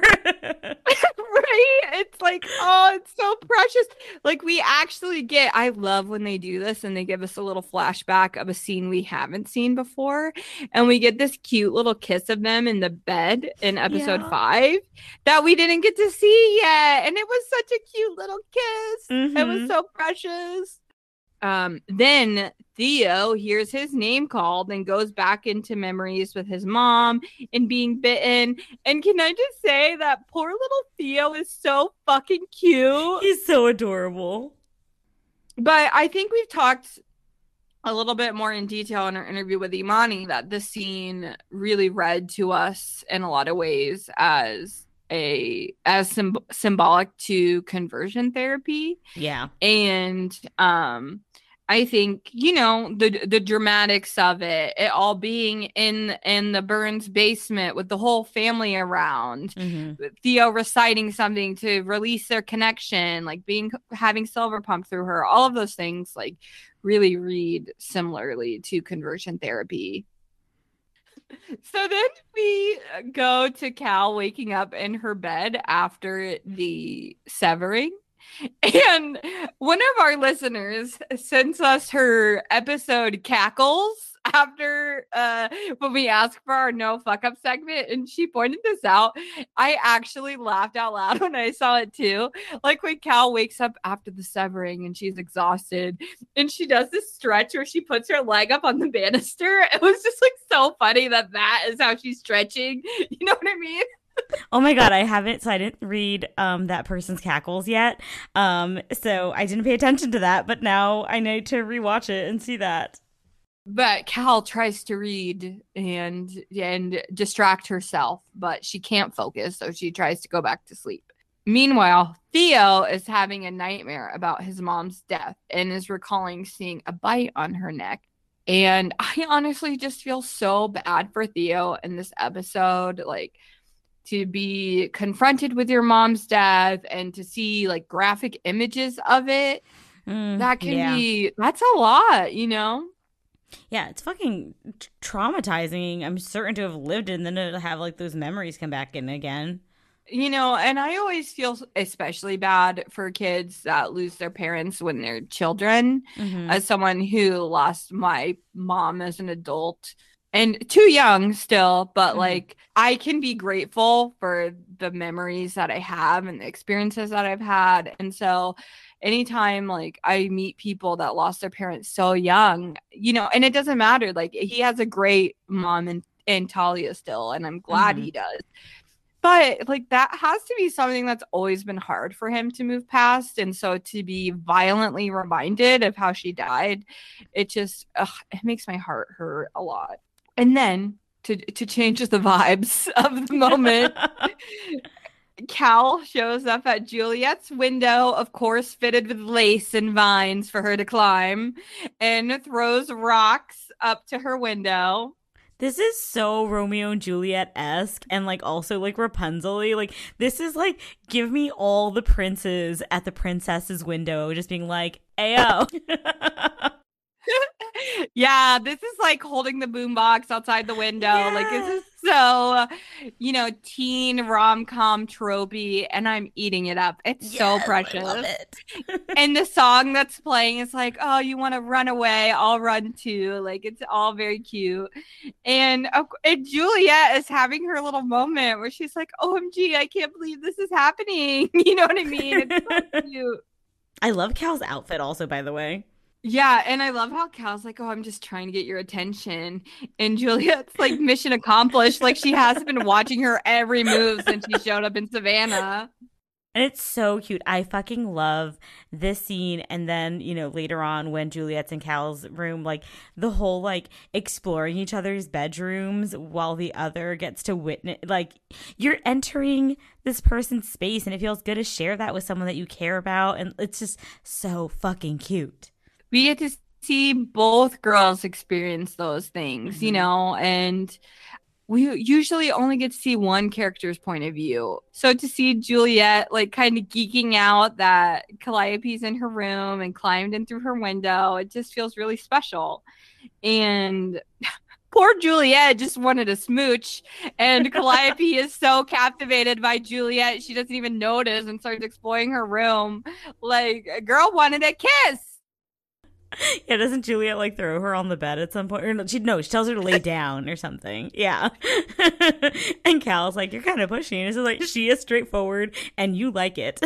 Right? It's like, oh, it's so precious. Like, we actually get, I love when they do this and they give us a little flashback of a scene we haven't seen before. And we get this cute little kiss of them in the bed in episode Yeah. five that we didn't get to see yet. And it was such a cute little kiss. Mm-hmm. It was so precious. Um, then Theo hears his name called and goes back into memories with his mom and being bitten. And can I just say that poor little Theo is so fucking cute. He's so adorable. But I think we've talked a little bit more in detail in our interview with Imani that this scene really read to us in a lot of ways as a as symb- symbolic to conversion therapy. Yeah. And um I think, you know, the the dramatics of it, it all being in in the Burns basement with the whole family around, mm-hmm. Theo reciting something to release their connection, like being having silver pumped through her, all of those things like really read similarly to conversion therapy. So then we go to Cal waking up in her bed after the severing. And one of our listeners sends us her episode cackles after uh when we asked for our no fuck up segment, and she pointed this out. I actually laughed out loud when I saw it too. Like when Cal wakes up after the severing and she's exhausted and she does this stretch where she puts her leg up on the banister. It was just like so funny that that is how she's stretching. You know what I mean? Oh my God, I haven't, so I didn't read um, that person's cackles yet. Um, so I didn't pay attention to that, but now I need to rewatch it and see that. But Cal tries to read and and distract herself, but she can't focus, so she tries to go back to sleep. Meanwhile, Theo is having a nightmare about his mom's death and is recalling seeing a bite on her neck. And I honestly just feel so bad for Theo in this episode. Like, to be confronted with your mom's death and to see like graphic images of it, mm, that can yeah. be, that's a lot, you know? Yeah, it's fucking traumatizing. I'm certain to have lived it and then to have like those memories come back in again. You know, and I always feel especially bad for kids that lose their parents when they're children. Mm-hmm. As someone who lost my mom as an adult, and too young still, but mm-hmm. like I can be grateful for the memories that I have and the experiences that I've had. And so anytime like I meet people that lost their parents so young, you know, and it doesn't matter, like he has a great mom and, and Talia still, and I'm glad mm-hmm. he does. But like that has to be something that's always been hard for him to move past. And so to be violently reminded of how she died, it just, ugh, it makes my heart hurt a lot. And then to to change the vibes of the moment, Cal shows up at Juliet's window, of course, fitted with lace and vines for her to climb, and throws rocks up to her window. This is so Romeo and Juliet-esque and like also like Rapunzel-y. Like this is like, give me all the princes at the princess's window just being like, ayo. Yeah, this is like holding the boombox outside the window. Yes. Like this is so, you know, teen rom-com tropey, and I'm eating it up. It's yes, so precious. I love it. And the song that's playing is like, oh, you want to run away? I'll run too. Like it's all very cute. And, uh, and Juliet is having her little moment where she's like, O M G, I can't believe this is happening. You know what I mean? It's so cute. I love Cal's outfit also, by the way. Yeah, and I love how Cal's like, oh, I'm just trying to get your attention. And Juliet's like, mission accomplished. Like she has been watching her every move since she showed up in Savannah. And it's so cute. I fucking love this scene. And then, you know, later on when Juliet's in Cal's room, like the whole like exploring each other's bedrooms while the other gets to witness, like you're entering this person's space and it feels good to share that with someone that you care about. And it's just so fucking cute. We get to see both girls experience those things, Mm-hmm. you know, and we usually only get to see one character's point of view. So to see Juliet like kind of geeking out that Calliope's in her room and climbed in through her window, it just feels really special. And poor Juliet just wanted a smooch, and Calliope is so captivated by Juliet, she doesn't even notice and starts exploring her room. Like, a girl wanted a kiss. Yeah, doesn't Juliet like throw her on the bed at some point? Or no, she no, she tells her to lay down or something. Yeah. And Cal's like, you're kind of pushing. And it's like, she is straightforward and you like it.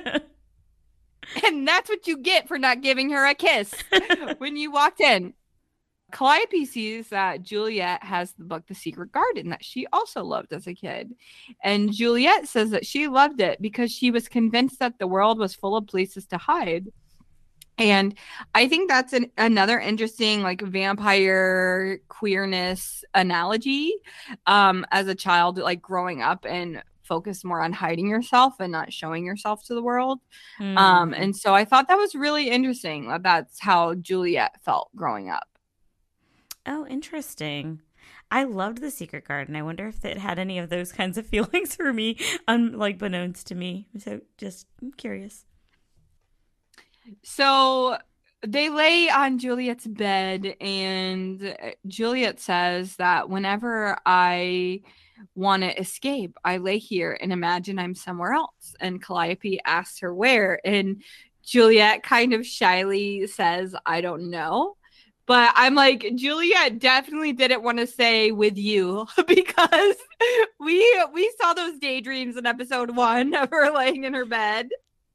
And that's what you get for not giving her a kiss when you walked in. Calliope sees that Juliet has the book The Secret Garden that she also loved as a kid. And Juliet says that she loved it because she was convinced that the world was full of places to hide. And I think that's an, another interesting like vampire queerness analogy. Um, as a child, like growing up and focus more on hiding yourself and not showing yourself to the world. Mm. Um, and so I thought that was really interesting that that's how Juliet felt growing up. Oh, interesting. I loved The Secret Garden. I wonder if it had any of those kinds of feelings for me, um, like beknownst to me. So just I'm curious. So they lay on Juliet's bed, and Juliet says that whenever I want to escape, I lay here and imagine I'm somewhere else. And Calliope asks her where, and Juliet kind of shyly says, I don't know. But I'm like, Juliet definitely didn't want to say with you because we we saw those daydreams in episode one of her laying in her bed.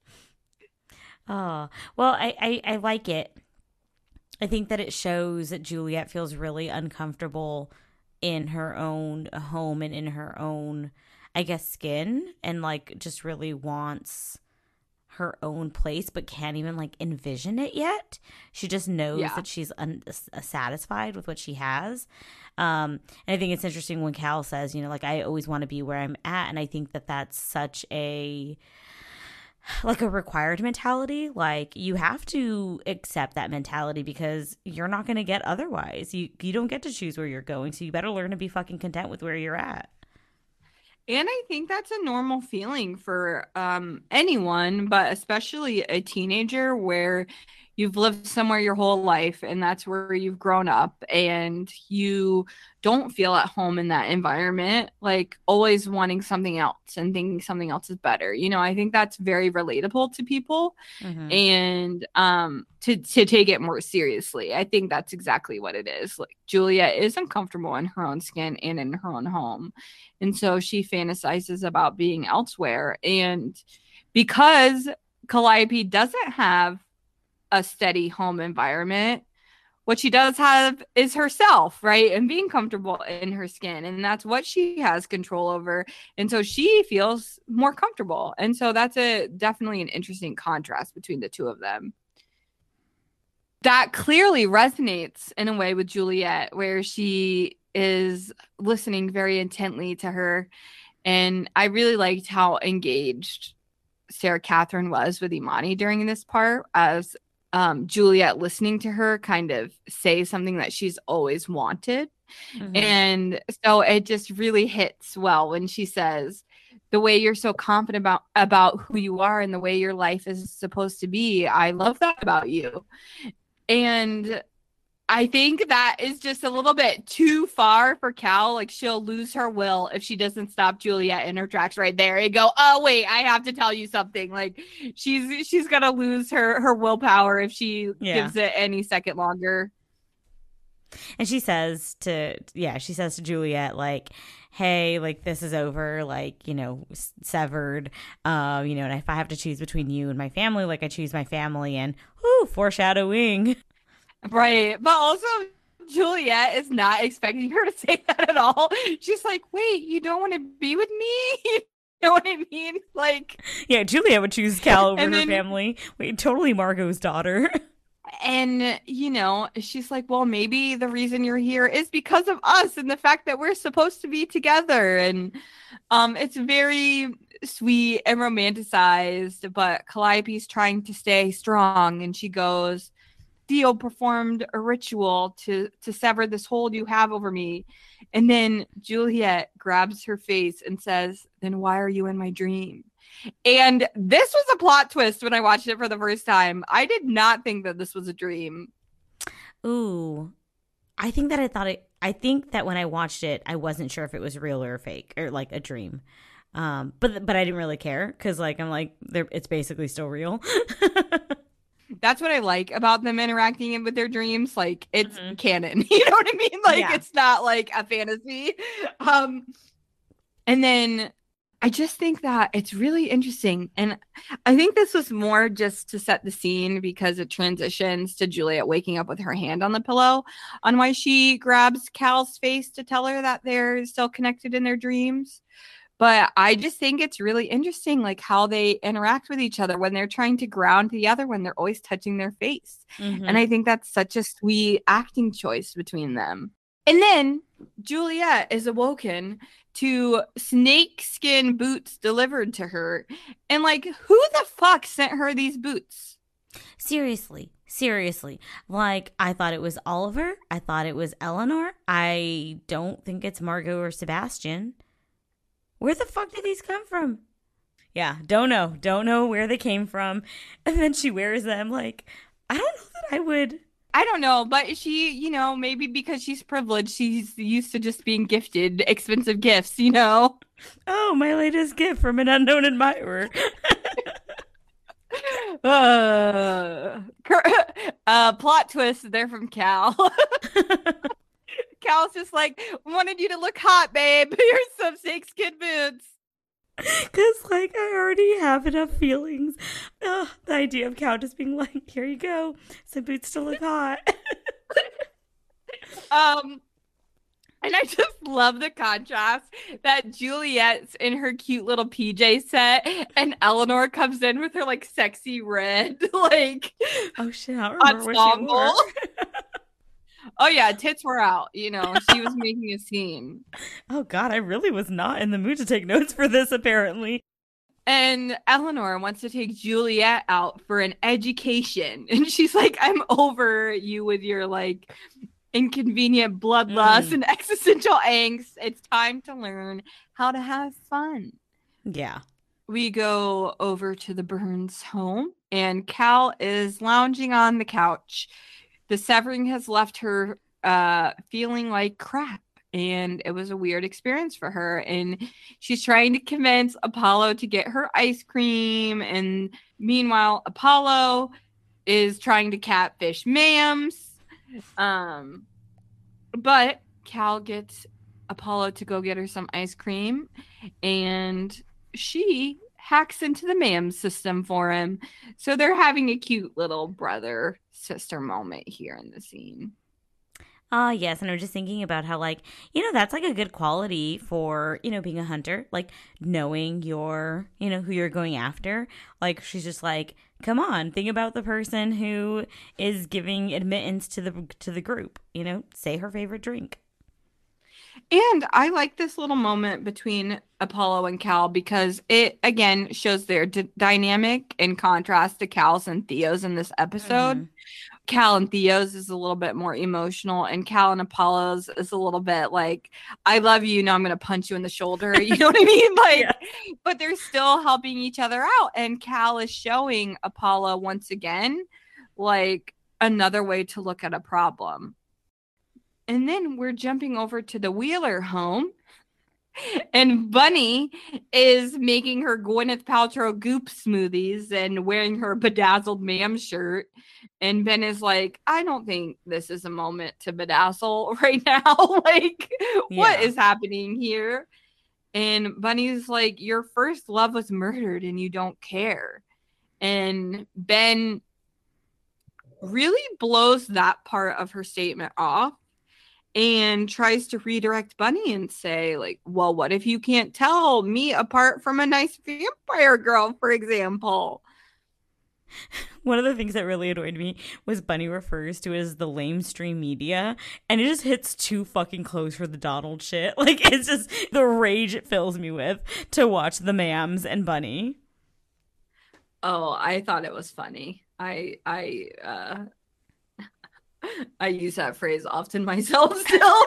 Oh, well, I, I, I like it. I think that it shows that Juliet feels really uncomfortable in her own home and in her own, I guess, skin, and like just really wants her own place, but can't even like envision it yet. She just knows Yeah. that she's unsatisfied with what she has. Um, and I think it's interesting when Cal says, you know, like, I always want to be where I'm at. And I think that that's such a, like a required mentality. Like you have to accept that mentality because you're not going to get otherwise. You you don't get to choose where you're going, so you better learn to be fucking content with where you're at. And I think that's a normal feeling for um, anyone, but especially a teenager where you've lived somewhere your whole life and that's where you've grown up and you don't feel at home in that environment, like always wanting something else and thinking something else is better. You know, I think that's very relatable to people. Mm-hmm. And um to to take it more seriously, I think that's exactly what it is. Like Julia is uncomfortable in her own skin and in her own home, and so she fantasizes about being elsewhere. And because Calliope doesn't have a steady home environment, what she does have is herself, right? And being comfortable in her skin. And that's what she has control over. And so she feels more comfortable. And so that's a definitely an interesting contrast between the two of them. That clearly resonates in a way with Juliet, where she is listening very intently to her. And I really liked how engaged Sarah Catherine was with Imani during this part, as um, Juliet listening to her kind of say something that she's always wanted. Mm-hmm. And so it just really hits well when she says, the way you're so confident about, about who you are and the way your life is supposed to be. I love that about you. And I think that is just a little bit too far for Cal. Like, she'll lose her will if she doesn't stop Juliet in her tracks right there and go, oh wait, I have to tell you something. Like, she's she's gonna lose her her willpower if she yeah. gives it any second longer. And she says to yeah she says to Juliet, like, hey, like, this is over, like, you know, severed, um you know, and if I have to choose between you and my family, like, I choose my family. And whoo, foreshadowing. Right. But also, Juliet is not expecting her to say that at all. She's like, wait, you don't want to be with me? You know what I mean? Like, Yeah, Juliet would choose Cal over and her then family. Wait, totally Margot's daughter. and you know, she's like, well, maybe the reason you're here is because of us and the fact that we're supposed to be together. And um, it's very sweet and romanticized, but Calliope's trying to stay strong, and she goes, Theo performed a ritual to to sever this hold you have over me. And then Juliet grabs her face and says, then why are you in my dream? And this was a plot twist when I watched it for the first time. I did not think that this was a dream. Ooh, I think that I thought it. I think that when I watched it, I wasn't sure if it was real or fake or like a dream. Um, but but I didn't really care because like I'm like they're it's basically still real. That's what I like about them interacting with their dreams. Like, it's Mhm. canon. You know what I mean? Like, Yeah. it's not like a fantasy. Um, and then I just think that it's really interesting. And I think this was more just to set the scene because it transitions to Juliet waking up with her hand on the pillow on why she grabs Cal's face to tell her that they're still connected in their dreams. But I just think it's really interesting, like how they interact with each other when they're trying to ground the other one. They're always touching their face. Mm-hmm. And I think that's such a sweet acting choice between them. And then Juliet is awoken to snakeskin boots delivered to her. And like, who the fuck sent her these boots? Seriously, seriously. Like, I thought it was Oliver. I thought it was Eleanor. I don't think it's Margot or Sebastian. Where the fuck did these come from? Yeah, don't know. Don't know where they came from. And then she wears them. Like, I don't know that I would. I don't know, but she, you know, maybe because she's privileged, she's used to just being gifted expensive gifts, you know? Oh, my latest gift from an unknown admirer. uh, uh, plot twist, they're from Cal. Cal's just like, wanted you to look hot, babe. Here's some snakeskin boots. Because, like, I already have enough feelings. Ugh, the idea of Cal just being like, here you go. Some boots to look hot. um, and I just love the contrast that Juliet's in her cute little P J set and Eleanor comes in with her like sexy red, like, oh shit, I don't remember ensemble. what she wore. Oh yeah, tits were out. You know, she was making a scene. Oh god, I really was not in the mood to take notes for this apparently. And Eleanor wants to take Juliet out for an education. And she's like, I'm over you with your like inconvenient bloodlust mm. and existential angst. It's time to learn how to have fun. Yeah. We go over to the Burns home and Cal is lounging on the couch. The severing has left her uh, feeling like crap. And it was a weird experience for her. And she's trying to convince Apollo to get her ice cream. And meanwhile, Apollo is trying to catfish Mams. Um, but Cal gets Apollo to go get her some ice cream. And she hacks into the Mams system for him. So they're having a cute little brother sister moment here in the scene. Ah, uh, yes. And I'm just thinking about how, like, you know, that's like a good quality for, you know, being a hunter, like knowing your, you know, who you're going after. Like, she's just like, come on, think about the person who is giving admittance to the to the group, you know, say her favorite drink. And I like this little moment between Apollo and Cal because it, again, shows their d- dynamic in contrast to Cal's and Theo's in this episode. Mm-hmm. Cal and Theo's is a little bit more emotional, and Cal and Apollo's is a little bit like, I love you, now I'm going to punch you in the shoulder. You know what I mean? Like, yeah. But they're still helping each other out. And Cal is showing Apollo once again, like, another way to look at a problem. And then we're jumping over to the Wheeler home. And Bunny is making her Gwyneth Paltrow goop smoothies and wearing her bedazzled ma'am shirt. And Ben is like, I don't think this is a moment to bedazzle right now. Like, yeah. What is happening here? And Bunny's like, your first love was murdered and you don't care. And Ben really blows that part of her statement off. and tries to redirect Bunny and say, like, well, what if you can't tell me apart from a nice vampire girl, for example? One of the things that really annoyed me was Bunny refers to it as the lamestream media, and it just hits too fucking close for the Donald shit. Like, it's just the rage it fills me with to watch the Mams and Bunny. Oh, I thought it was funny. I I uh I use that phrase often myself still.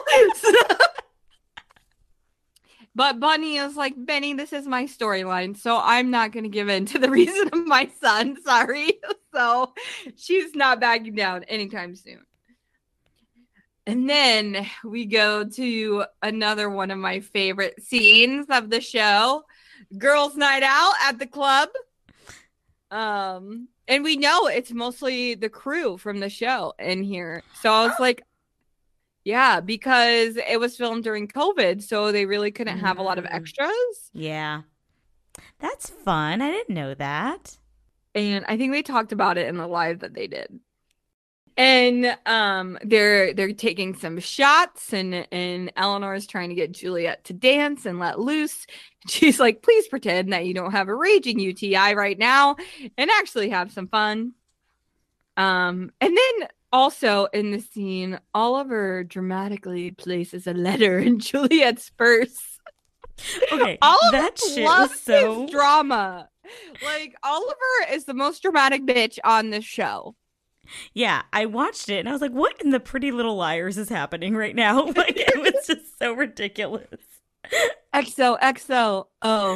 But Bunny is like, Benny, this is my storyline, so I'm not going to give in to the reason of my son. Sorry. So she's not backing down anytime soon. And then we go to another one of my favorite scenes of the show, Girls' Night Out at the club. Um, and we know it's mostly the crew from the show in here. So I was like, yeah, because it was filmed during COVID, so they really couldn't have a lot of extras. Yeah. That's fun. I didn't know that. And I think they talked about it in the live that they did. And um they're they're taking some shots, and and Eleanor is trying to get Juliet to dance and let loose. She's like, please pretend that you don't have a raging U T I right now and actually have some fun. Um and then also in the scene, Oliver dramatically places a letter in Juliet's purse. Okay, Oliver that shit loves was so his drama. Like, Oliver is the most dramatic bitch on this show. Yeah, I watched it and I was like, what in the Pretty Little Liars is happening right now? Like, it was just so ridiculous. X O, X O, oh.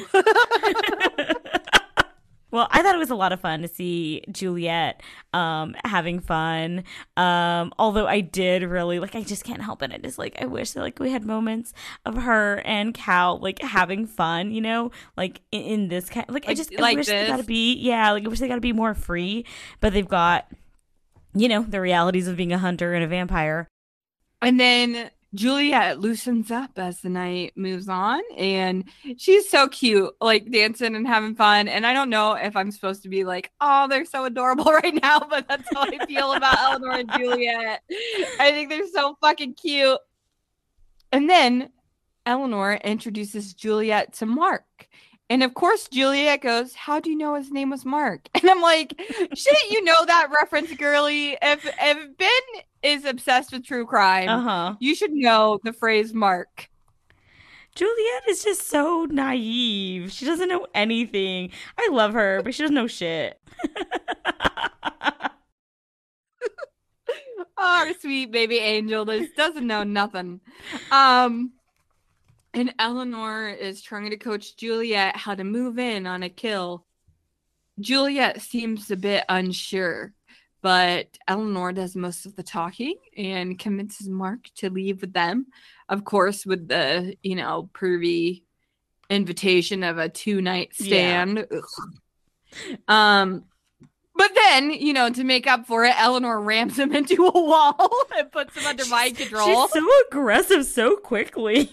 Well, I thought it was a lot of fun to see Juliet um, having fun. Um, although I did really, like, I just can't help it. I just, like, I wish that, like, we had moments of her and Cal, like, having fun, you know? Like, in, in this kind, like, like, I just I like wish this. they gotta be, yeah, like, I wish they gotta be more free. But they've got, you know, the realities of being a hunter and a vampire. And then Juliet loosens up as the night moves on, and she's so cute, like dancing and having fun. And I don't know if I'm supposed to be like, oh, they're so adorable right now, but that's how I feel about Eleanor and Juliet. I think they're so fucking cute. And then Eleanor introduces Juliet to Mark. And of course, Juliet goes, how do you know his name was Mark? And I'm like, shouldn't you know that reference, girly? If if Ben is obsessed with true crime, uh-huh. you should know the phrase Mark. Juliet is just so naive. She doesn't know anything. I love her, but she doesn't know shit. Oh, sweet baby angel. This doesn't know nothing. Um... And Eleanor is trying to coach Juliet how to move in on a kill. Juliet seems a bit unsure, but Eleanor does most of the talking and convinces Mark to leave with them. Of course, with the, you know, pervy invitation of a two-night stand. Yeah. Um, but then, you know, to make up for it, Eleanor rams him into a wall and puts him under mind control. She's so aggressive so quickly.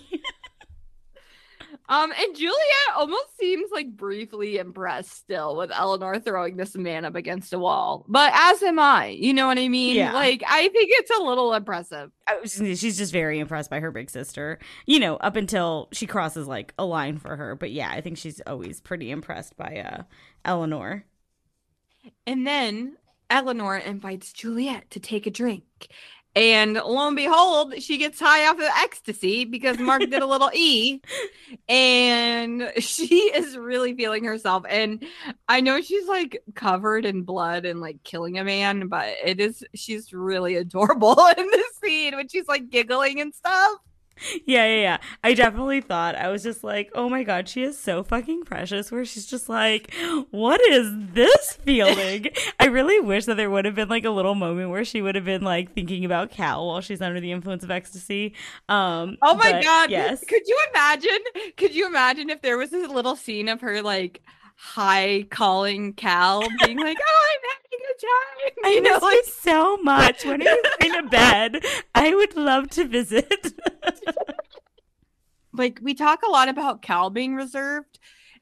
Um, and Juliet almost seems like briefly impressed still with Eleanor throwing this man up against a wall. But as am I, you know what I mean? Yeah. Like, I think it's a little impressive. I was, she's just very impressed by her big sister, you know, up until she crosses like a line for her. But yeah, I think she's always pretty impressed by uh, Eleanor. And then Eleanor invites Juliet to take a drink. And lo and behold, she gets high off of ecstasy because Mark did a little E. And she is really feeling herself. And I know she's like covered in blood and like killing a man, but it is, she's really adorable in this scene when she's like giggling and stuff. Yeah, yeah, yeah. I definitely thought, I was just like, oh my God, she is so fucking precious, where she's just like, what is this feeling? I really wish that there would have been like a little moment where she would have been like thinking about Cal while she's under the influence of ecstasy. Um, oh my but, God. Yes. Could you imagine? Could you imagine if there was this little scene of her like high calling Cal being like, oh, I'm having a time. I you know, miss like- you so much. When are you going to bed? I would love to visit. Like, we talk a lot about Cal being reserved,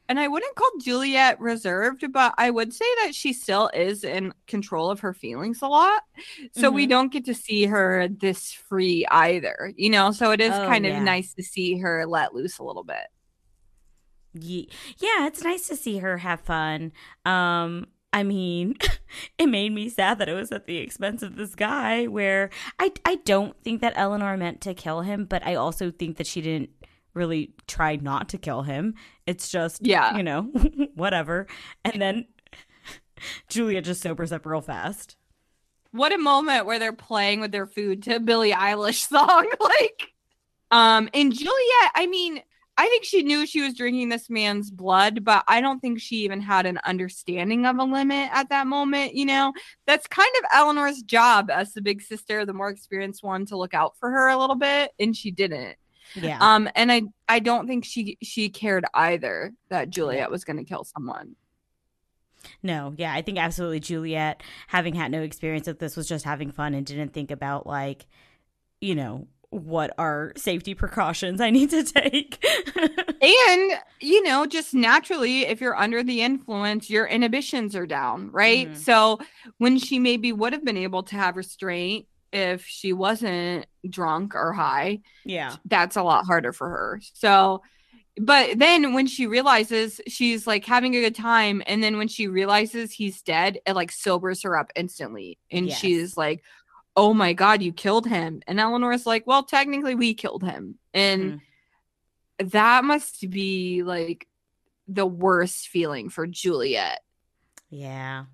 And I wouldn't call Juliet reserved, but I would say that she still is in control of her feelings a lot. So we Mm-hmm. don't get to see her this free either, you know? So it is Oh kind of yeah. nice to see her let loose a little bit. Ye- Yeah, it's nice to see her have fun. Um, I mean, it made me sad that it was at the expense of this guy where I I don't think that Eleanor meant to kill him, but I also think that she didn't really try not to kill him. It's just, Yeah. you know, whatever. And then Julia just sobers up real fast. What a moment where they're playing with their food to a Billie Eilish song. Like, um, and Juliet, I mean, I think she knew she was drinking this man's blood, but I don't think she even had an understanding of a limit at that moment. You know, that's kind of Eleanor's job as the big sister, the more experienced one, to look out for her a little bit, and she didn't. Yeah. Um, and I I don't think she she cared either that Yeah. Juliet was going to kill someone. No, yeah, I think absolutely Juliet, having had no experience with this, was just having fun and didn't think about, like, you know, what are safety precautions I need to take. And, you know, just naturally, if you're under the influence, your inhibitions are down, right? Hmm. So when she maybe would have been able to have restraint if she wasn't drunk or high, Yeah. that's a lot harder for her. So, but then when she realizes she's like having a good time, and then when she realizes he's dead, it like sobers her up instantly. And Yes. she's like, oh my God, you killed him. And Eleanor's like, well, technically, we killed him. And Hmm. that must be like the worst feeling for Juliet. Yeah.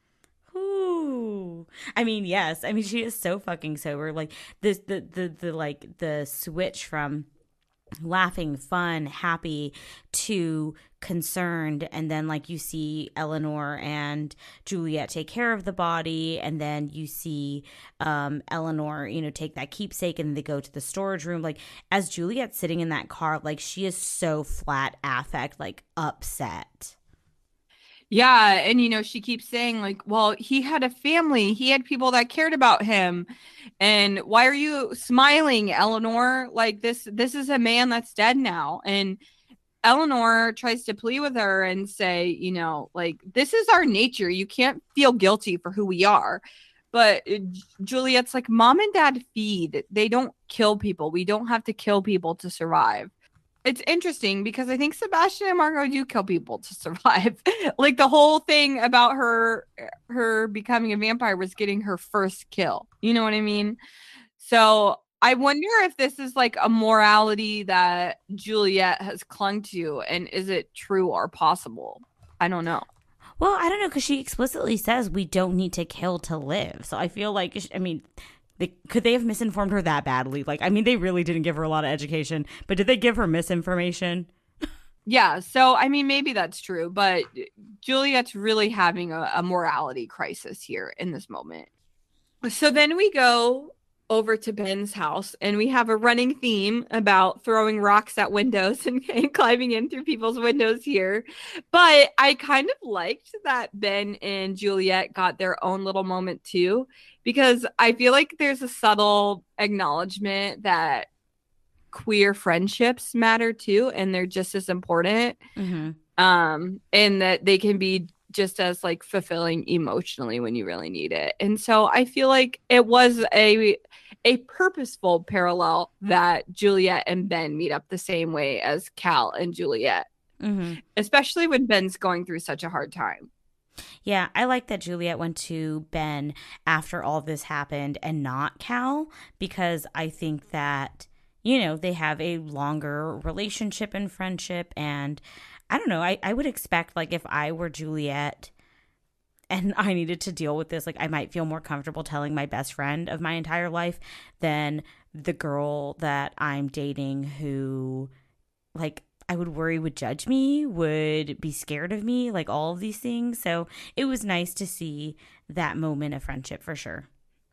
Ooh. I mean, yes. I mean, she is so fucking sober. Like this, the the the like the switch from laughing, fun, happy to concerned, and then like you see Eleanor and Juliet take care of the body, and then you see um Eleanor, you know, take that keepsake and they go to the storage room. Like as Juliet's sitting in that car, like she is so flat affect, like upset. Yeah. And, you know, she keeps saying, like, well, he had a family, he had people that cared about him. And why are you smiling, Eleanor? Like, this, this is a man that's dead now. And Eleanor tries to plead with her and say, you know, like, this is our nature. You can't feel guilty for who we are. But uh, Juliet's like, mom and dad feed. They don't kill people. We don't have to kill people to survive. It's interesting because I think Sebastian and Margot do kill people to survive. Like the whole thing about her her becoming a vampire was getting her first kill. You know what I mean? So I wonder if this is like a morality that Juliet has clung to, and is it true or possible? I don't know. Well, I don't know, because she explicitly says we don't need to kill to live. So I feel like, I mean, they, could they have misinformed her that badly? Like, I mean, they really didn't give her a lot of education, but did they give her misinformation? Yeah, so I mean, maybe that's true, but Juliet's really having a, a morality crisis here in this moment. So then we go over to Ben's house and we have a running theme about throwing rocks at windows and, and climbing in through people's windows here. But I kind of liked that Ben and Juliet got their own little moment too, because I feel like there's a subtle acknowledgement that queer friendships matter too, and they're just as important. Mm-hmm. Um, and that they can be just as like fulfilling emotionally when you really need it. And so I feel like it was a a purposeful parallel that Juliet and Ben meet up the same way as Cal and Juliet, Mm-hmm. especially when Ben's going through such a hard time. Yeah, I like that Juliet went to Ben after all this happened and not Cal, because I think that, you know, they have a longer relationship and friendship. And I don't know, I, I would expect, like, if I were Juliet and I needed to deal with this, like, I might feel more comfortable telling my best friend of my entire life than the girl that I'm dating who, like, I would worry would judge me, would be scared of me, like all of these things. So it was nice to see that moment of friendship for sure.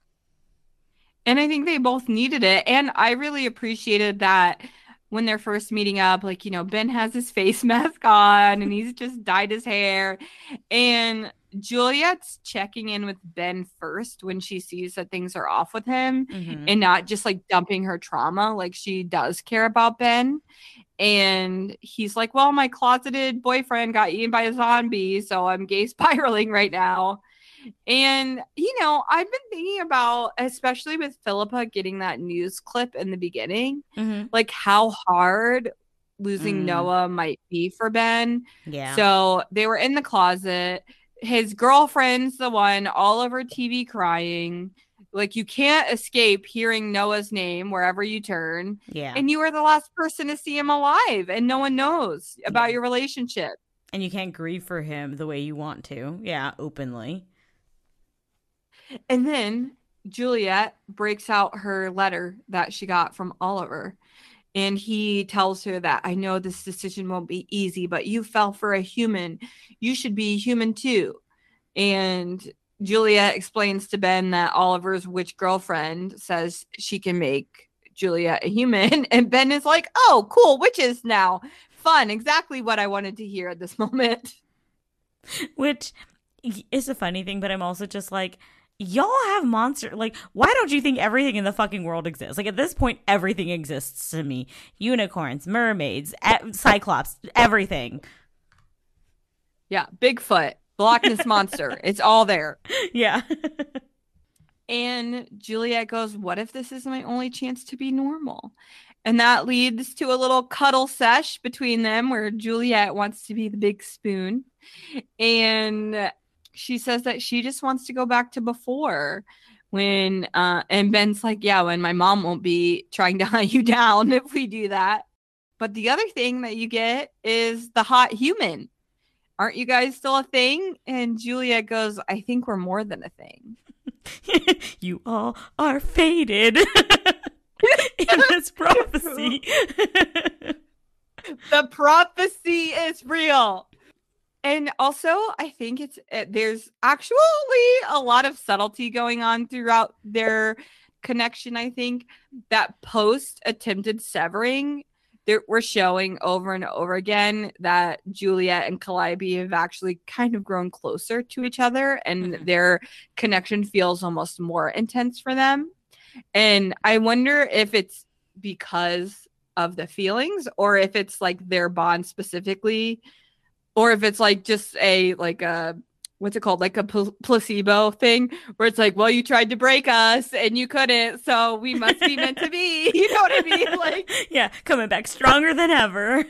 And I think they both needed it. And I really appreciated that when they're first meeting up, like, you know, Ben has his face mask on and he's just dyed his hair. And Juliet's checking in with Ben first when she sees that things are off with him Mm-hmm. and not just like dumping her trauma. Like she does care about Ben. And he's like, well, my closeted boyfriend got eaten by a zombie, so I'm gay spiraling right now. And, you know, I've been thinking about, especially with Philippa getting that news clip in the beginning, Mm-hmm. like how hard losing Mm. Noah might be for Ben. Yeah. So they were in the closet. His girlfriend's the one all over T V crying. Like, you can't escape hearing Noah's name wherever you turn. Yeah. And you were the last person to see him alive, and no one knows about Yeah. your relationship. And you can't grieve for him the way you want to. Yeah, openly. And then Juliet breaks out her letter that she got from Oliver. And he tells her that, I know this decision won't be easy, but you fell for a human. You should be human too. And Juliet explains to Ben that Oliver's witch girlfriend says she can make Juliet a human. And Ben is like, oh, cool, witches now. Fun. Exactly what I wanted to hear at this moment. Which is a funny thing, but I'm also just like, y'all have monster. Like, why don't you think everything in the fucking world exists? Like, at this point, everything exists to me. Unicorns, mermaids, e- cyclops, everything. Yeah, Bigfoot, Loch Ness Monster. It's all there. Yeah. And Juliet goes, what if this is my only chance to be normal? And that leads to a little cuddle sesh between them where Juliet wants to be the big spoon. And she says that she just wants to go back to before when, uh, and Ben's like, yeah, when my mom won't be trying to hunt you down if we do that. But the other thing that you get is the hot human. Aren't you guys still a thing? And Juliet goes, I think we're more than a thing. You all are fated in this prophecy. The prophecy is real. And also, I think it's it, there's actually a lot of subtlety going on throughout their connection. I think that post attempted severing, we're showing over and over again that Juliet and Calliope have actually kind of grown closer to each other, and mm-hmm. their connection feels almost more intense for them. And I wonder if it's because of the feelings, or if it's like their bond specifically, or if it's like just a like a what's it called, like a pl- placebo thing where it's like, well, you tried to break us and you couldn't, so we must be meant to be. You know what I mean? Like, yeah, coming back stronger than ever.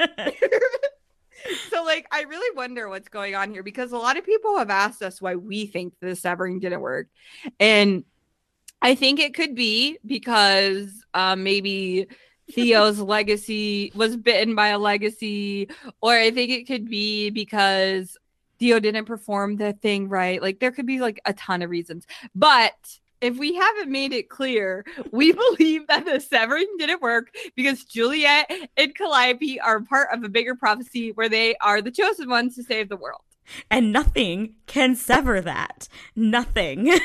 So like, I really wonder what's going on here, because a lot of people have asked us why we think the severing didn't work, and I think it could be because um, maybe Theo's legacy was bitten by a legacy, or I think it could be because Theo didn't perform the thing right. Like, there could be like a ton of reasons. But if we haven't made it clear, we believe that the severing didn't work because Juliet and Calliope are part of a bigger prophecy where they are the chosen ones to save the world. And nothing can sever that. Nothing.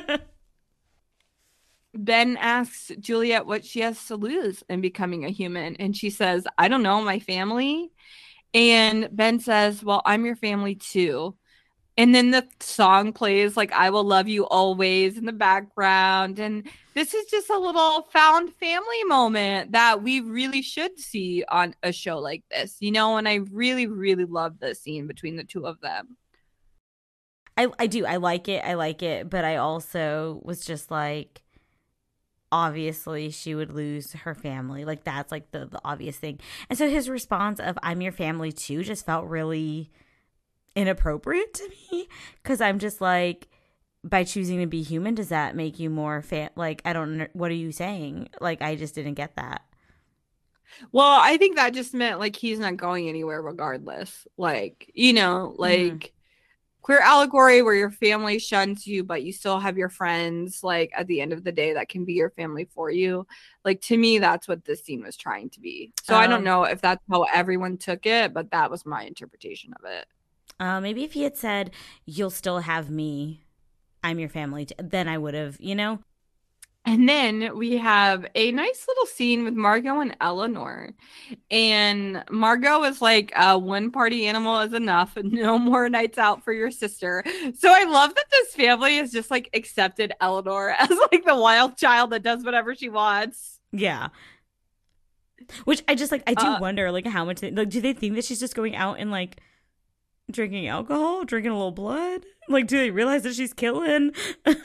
Ben asks Juliet what she has to lose in becoming a human. And she says, I don't know, my family. And Ben says, well, I'm your family too. And then the song plays like I Will Love You Always in the background. And this is just a little found family moment that we really should see on a show like this, you know, and I really, really love the scene between the two of them. I, I do. I like it. I like it. But I also was just like, obviously she would lose her family. Like, that's like the, the obvious thing. And so his response of I'm your family too just felt really inappropriate to me, because I'm just like, by choosing to be human, does that make you more fan? Like, I don't know. What are you saying? Like, I just didn't get that. Well, I think that just meant like he's not going anywhere regardless. Like, you know, like mm. queer allegory where your family shuns you, but you still have your friends, like, at the end of the day, that can be your family for you. Like, to me, that's what this scene was trying to be. So um, I don't know if that's how everyone took it, but that was my interpretation of it. Uh, maybe if he had said, you'll still have me, I'm your family, t-, then I would have, you know? And then we have a nice little scene with Margot and Eleanor. And Margot is like, uh, one party animal is enough. No more nights out for your sister. So I love that this family has just like accepted Eleanor as like the wild child that does whatever she wants. Yeah. Which I just like, I do Uh, wonder, like, how much, they, like, do they think that she's just going out and, like, drinking alcohol, drinking a little blood? Like, do they realize that she's killing?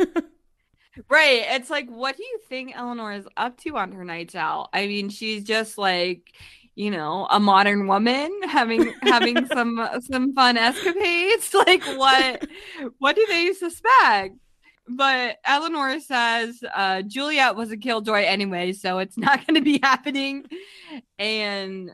right. It's like, what do you think Eleanor is up to on her nights out? I mean, she's just like, you know, a modern woman having having some some fun escapades. Like, what what do they suspect? But Eleanor says uh, Juliet was a killjoy anyway, so it's not going to be happening. And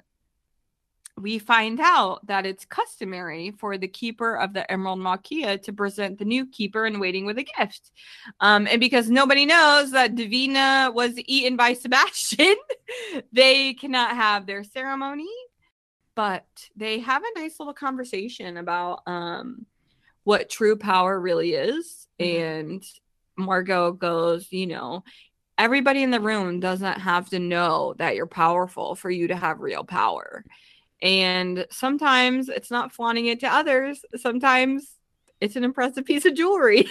we find out that it's customary for the keeper of the Emerald Malkia to present the new keeper in waiting with a gift. Um, and because nobody knows that Davina was eaten by Sebastian, they cannot have their ceremony. But they have a nice little conversation about um, what true power really is. Mm-hmm. And Margot goes, you know, everybody in the room doesn't have to know that you're powerful for you to have real power. And sometimes it's not flaunting it to others. Sometimes it's an impressive piece of jewelry.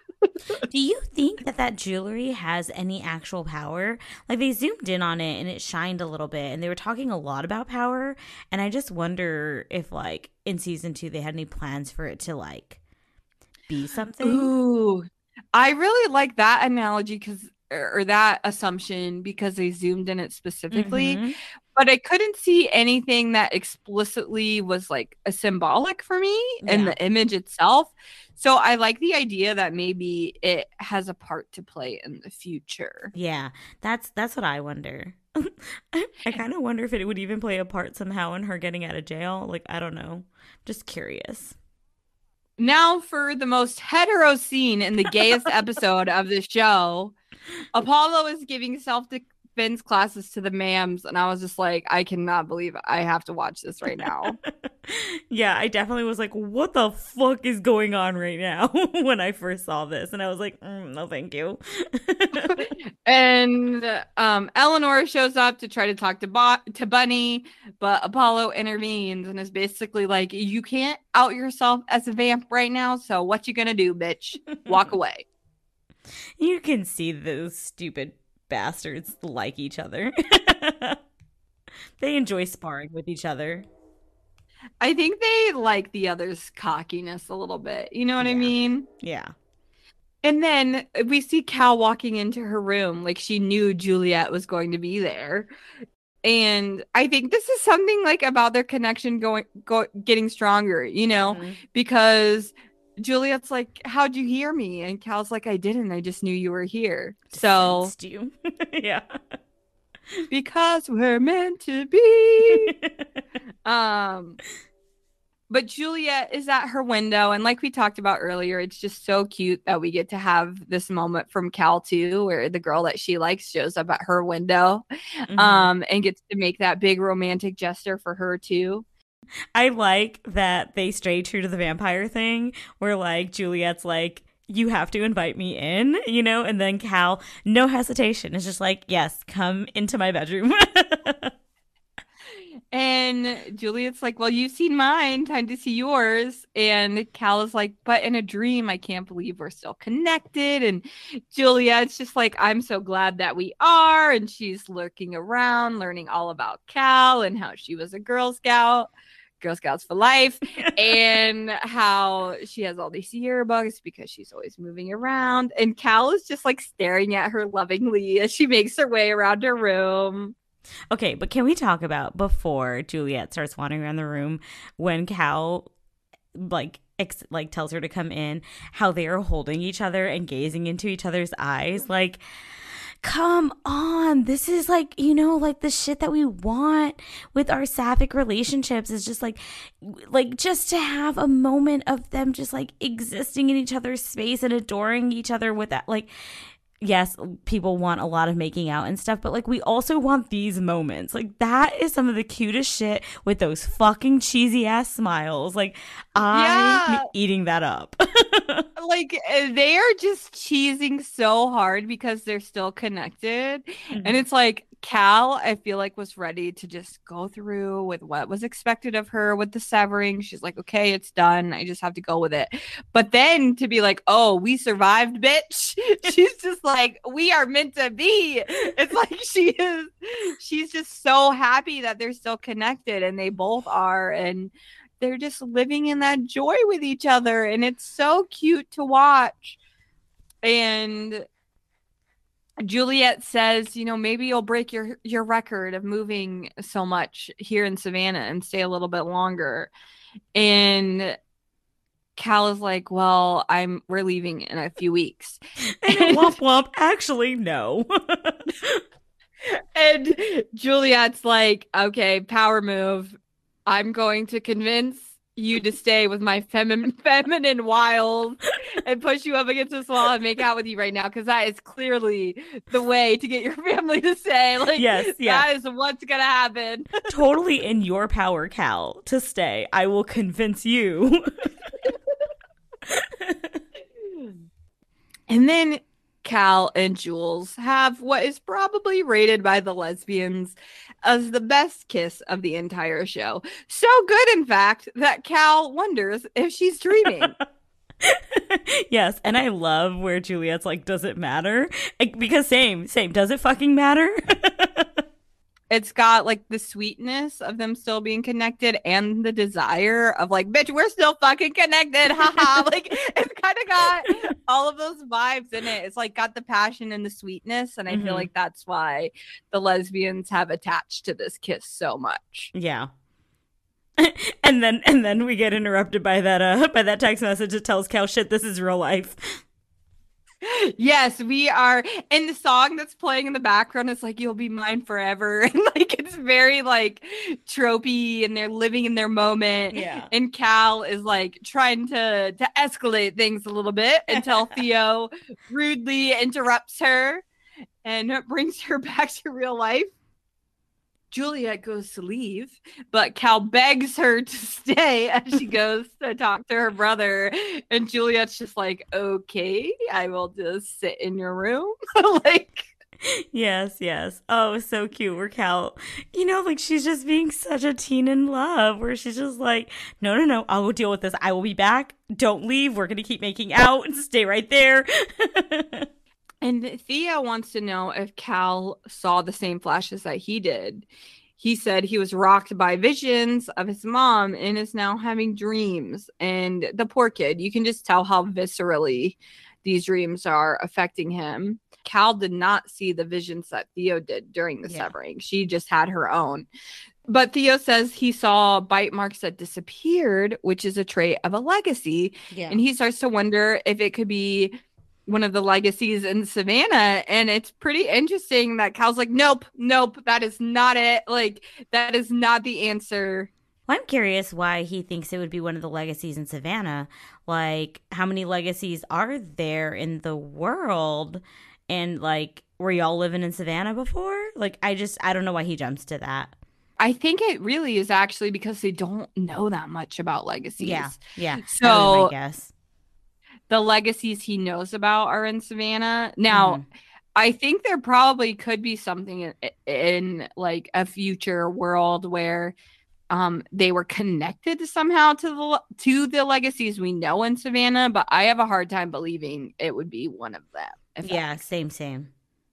Do you think that that jewelry has any actual power? Like, they zoomed in on it and it shined a little bit and they were talking a lot about power. And I just wonder if, like, in season two, they had any plans for it to, like, be something. Ooh, I really like that analogy because, or that assumption, because they zoomed in it specifically. Mm-hmm. But I couldn't see anything that explicitly was like a symbolic for me yeah. in the image itself. So I like the idea that maybe it has a part to play in the future. Yeah, that's that's what I wonder. I, I kind of wonder if it would even play a part somehow in her getting out of jail. Like, I don't know. Just curious. Now for the most hetero scene in the gayest episode of the show. Apollo is giving self-defense classes to the ma'ams, and I was just like, I cannot believe I have to watch this right now. Yeah, I definitely was like, what the fuck is going on right now when I first saw this? And I was like, mm, no, thank you. And um, Eleanor shows up to try to talk to, Bo- to Bunny, but Apollo intervenes and is basically like, you can't out yourself as a vamp right now, so what you gonna do, bitch? Walk away. You can see those stupid bastards like each other. They enjoy sparring with each other. I think they like the other's cockiness a little bit. You know what yeah. I mean? Yeah. And then we see Cal walking into her room like she knew Juliet was going to be there. And I think this is something like about their connection going go, getting stronger, you know, mm-hmm. because Juliet's like, how'd you hear me? And Cal's like, I didn't. I just knew you were here. Just so sensed you. Yeah. Because we're meant to be. um But Juliet is at her window, and like we talked about earlier, it's just so cute that we get to have this moment from Cal too, where the girl that she likes shows up at her window, mm-hmm. um, and gets to make that big romantic gesture for her too. I like that they stray true to the vampire thing, where like Juliet's like, you have to invite me in, you know, and then Cal, no hesitation, is just like, yes, come into my bedroom. And Juliet's like, well, you've seen mine, time to see yours. And Cal is like, but in a dream, I can't believe we're still connected. And Juliet's just like, I'm so glad that we are. And she's lurking around, learning all about Cal and how she was a Girl Scout, Girl Scouts for life, and how she has all these yearbooks because she's always moving around. And Cal is just like staring at her lovingly as she makes her way around her room. Okay, but can we talk about before Juliet starts wandering around the room when Cal like ex- like tells her to come in, how they are holding each other and gazing into each other's eyes? Like, come on, this is like, you know, like the shit that we want with our sapphic relationships is just like like just to have a moment of them just like existing in each other's space and adoring each other with that, like, yes, people want a lot of making out and stuff, but like we also want these moments. Like that is some of the cutest shit with those fucking cheesy ass smiles. Like I'm yeah. eating that up. Like they are just cheesing so hard because they're still connected. Mm-hmm. And it's like Cal, I feel like, was ready to just go through with what was expected of her with the severing. She's like, okay, it's done. I just have to go with it. But then to be like, oh, we survived, bitch. She's just like, we are meant to be. It's like she is, she's just so happy that they're still connected, and they both are. And they're just living in that joy with each other. And it's so cute to watch. And Juliet says, you know, maybe you'll break your your record of moving so much here in Savannah and stay a little bit longer. And Cal is like, well, I'm we're leaving in a few weeks. And womp womp, actually, no. And Juliet's like, okay, power move. I'm going to convince you to stay with my fem- feminine wiles and push you up against this wall and make out with you right now, because that is clearly the way to get your family to stay. Like, yes, yeah. That is what's gonna happen. Totally in your power, Cal, to stay. I will convince you. And then Cal and Jules have what is probably rated by the lesbians as the best kiss of the entire show. So good, in fact, that Cal wonders if she's dreaming. Yes, and I love where Juliet's like, does it matter? Like, because same, same, does it fucking matter? It's got like the sweetness of them still being connected and the desire of like, bitch, we're still fucking connected. Haha. Like, it's kind of got all of those vibes in it. It's like got the passion and the sweetness. And I mm-hmm. feel like that's why the lesbians have attached to this kiss so much. Yeah. and then and then we get interrupted by that uh by that text message that tells Cal, shit, this is real life. Yes, we are. And the song that's playing in the background is like, you'll be mine forever. And like, it's very like tropey, and they're living in their moment. Yeah. And Cal is like trying to to escalate things a little bit until Theo rudely interrupts her and brings her back to real life. Juliet goes to leave, but Cal begs her to stay as she goes to talk to her brother. And Juliet's just like, okay, I will just sit in your room. Like, yes, yes. Oh, so cute. Where Cal, you know, like she's just being such a teen in love, where she's just like, no, no, no, I'll go deal with this. I will be back. Don't leave. We're going to keep making out and stay right there. And Theo wants to know if Cal saw the same flashes that he did. He said he was rocked by visions of his mom and is now having dreams. And the poor kid, you can just tell how viscerally these dreams are affecting him. Cal did not see the visions that Theo did during the yeah. severing. She just had her own. But Theo says he saw bite marks that disappeared, which is a trait of a legacy. Yeah. And he starts to wonder if it could be one of the legacies in Savannah. And it's pretty interesting that Cal's like, nope, nope, that is not it. Like, that is not the answer. Well, I'm curious why he thinks it would be one of the legacies in Savannah. Like, how many legacies are there in the world? And, like, were y'all living in Savannah before? Like, I just, I don't know why he jumps to that. I think it really is actually because they don't know that much about legacies. Yeah, yeah. So, I guess. The legacies he knows about are in Savannah. Now, mm-hmm. I think there probably could be something in, in like a future world where um, they were connected somehow to the to the legacies we know in Savannah, but I have a hard time believing it would be one of them. Yeah, same, same.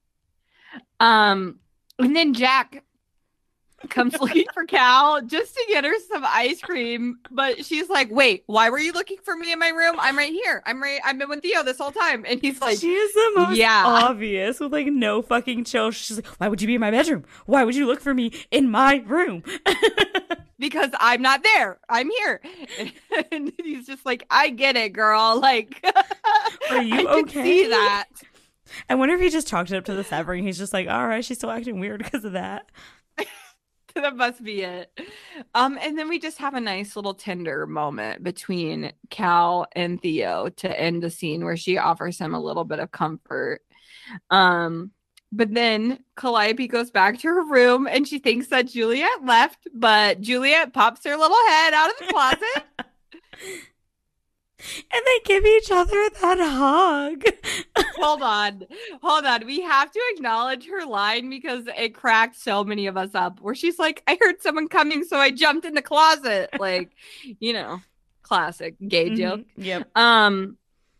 Um, and then Jack comes looking for Cal just to get her some ice cream, but she's like, wait, why were you looking for me in my room? I'm right here. I'm right. I've been with Theo this whole time. And he's like, she is the most yeah. obvious with like no fucking chill. She's like, why would you be in my bedroom? Why would you look for me in my room? Because I'm not there. I'm here. And he's just like, I get it, girl. Like, are you I okay? Can see that. I wonder if he just talked it up to the severing. He's just like, all right, she's still acting weird because of that. That must be it. Um, and then we just have a nice little tender moment between Cal and Theo to end the scene where she offers him a little bit of comfort. Um, but then Calliope goes back to her room and she thinks that Juliet left, but Juliet pops her little head out of the closet. And they give each other that hug. Hold on. Hold on. We have to acknowledge her line because it cracked so many of us up where she's like, I heard someone coming, so I jumped in the closet. Like, you know, classic gay Mm-hmm. joke. Yep. Um,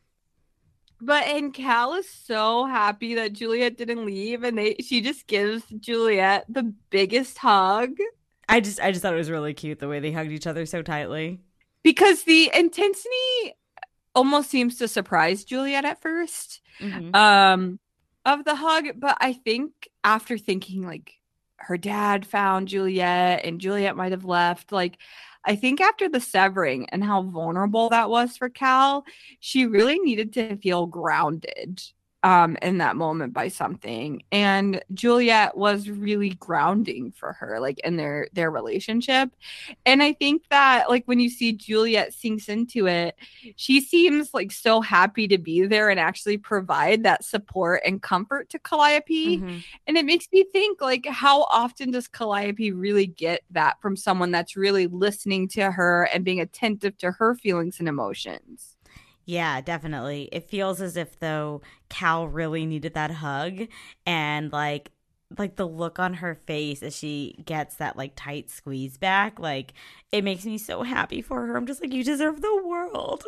but and Cal is so happy that Juliet didn't leave, and they she just gives Juliet the biggest hug. I just I just thought it was really cute the way they hugged each other so tightly. Because the intensity almost seems to surprise Juliet at first. Mm-hmm. Um of the hug, but I think after thinking like her dad found Juliet and Juliet might have left, like I think after the severing and how vulnerable that was for Cal, she really needed to feel grounded um in that moment by something. And Juliet was really grounding for her, like in their their relationship. And I think that like when you see Juliet sinks into it, she seems like so happy to be there and actually provide that support and comfort to Calliope. Mm-hmm. And it makes me think like how often does Calliope really get that from someone that's really listening to her and being attentive to her feelings and emotions? Yeah, definitely. It feels as if though Cal really needed that hug, and like like the look on her face as she gets that like tight squeeze back, like it makes me so happy for her. I'm just like, you deserve the world.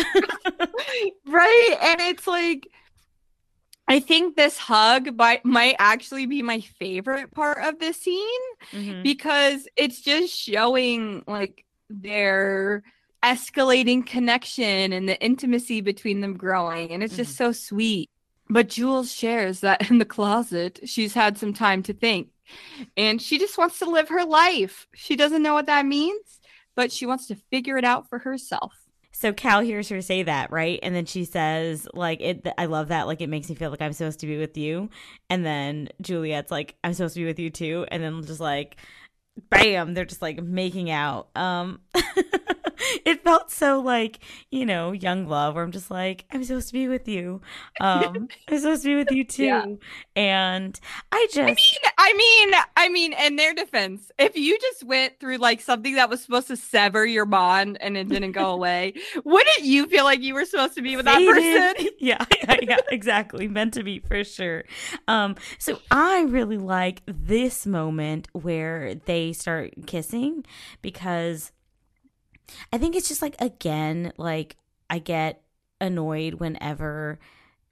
Right? And it's like I think this hug by, might actually be my favorite part of this scene Mm-hmm. because it's just showing like their escalating connection and the intimacy between them growing, and it's just Mm-hmm. so sweet. But Jules shares that in the closet she's had some time to think, and she just wants to live her life. She doesn't know what that means, but she wants to figure it out for herself. So Cal hears her say that, right? And then she says, like, it. I love that. Like, it makes me feel like I'm supposed to be with you. And then Juliet's like, I'm supposed to be with you too. And then just like, bam, they're just like making out. Um, it felt so like, you know, young love, where I'm just like, I'm supposed to be with you. Um, I'm supposed to be with you too. Yeah. And I just, I mean, I mean, I mean, in their defense, if you just went through like something that was supposed to sever your bond and it didn't go away, wouldn't you feel like you were supposed to be with that faded. person? Yeah, yeah, yeah, exactly. Meant to be for sure. Um, so I really like this moment where they start kissing, because I think it's just like, again, like I get annoyed whenever